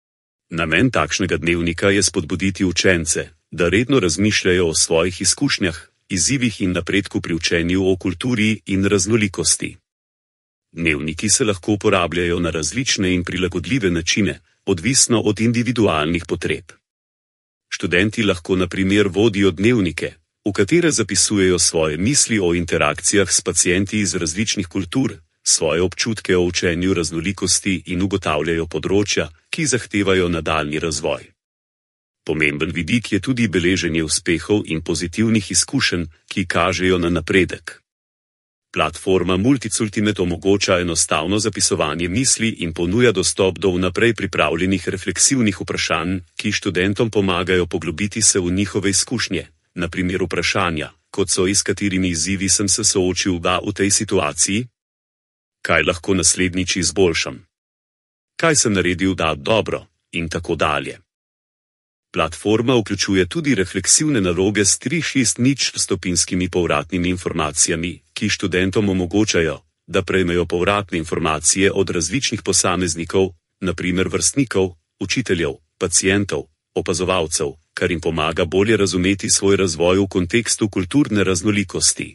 Namen takšnega dnevnika je spodbuditi učence, da redno razmišljajo o svojih izkušnjah, izzivih in napredku pri učenju o kulturi in raznolikosti. Dnevniki se lahko uporabljajo na različne in prilagodljive načine, odvisno od individualnih potreb. Študenti lahko na primer vodijo dnevnike, v katere zapisujejo svoje misli o interakcijah s pacienti iz različnih kultur, svoje občutke o učenju raznolikosti in ugotavljajo področja, ki zahtevajo nadaljnji razvoj. Pomemben vidik je tudi beleženje uspehov in pozitivnih izkušenj, ki kažejo na napredek. Platforma Multicultimate omogoča enostavno zapisovanje misli in ponuja dostop do vnaprej pripravljenih refleksivnih vprašanj, ki študentom pomagajo poglobiti se v njihove izkušnje, na primer vprašanja, kot so s katerimi izzivi sem se soočil v tej situaciji, kaj lahko naslednjič izboljšam, kaj sem naredil dobro in tako dalje. Platforma vključuje tudi refleksivne naloge s 360-stopinjskimi povratnimi informacijami, ki študentom omogočajo, da prejmejo povratne informacije od različnih posameznikov, na primer vrstnikov, učiteljev, pacientov, opazovalcev, kar jim pomaga bolje razumeti svoj razvoj v kontekstu kulturne raznolikosti.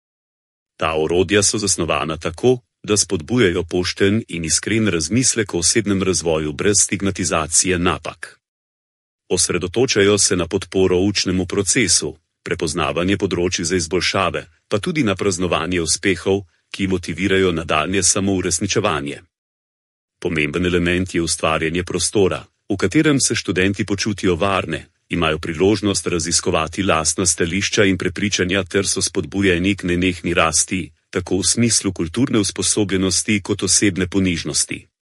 Ta orodja so zasnovana tako, da spodbujajo pošten in iskren razmislek o osebnem razvoju brez stigmatizacije napak. Osredotočajo se na podporo učnemu procesu, prepoznavanje področij za izboljšave, pa tudi na praznovanje uspehov, ki motivirajo nadaljnje samouresničevanje. Pomemben element je ustvarjanje prostora, v katerem se študenti počutijo varne, imajo priložnost raziskovati lastna stališča in prepričanja ter so spodbujeni k nenehni rasti, tako v smislu kulturne usposobljenosti kot osebne ponižnosti.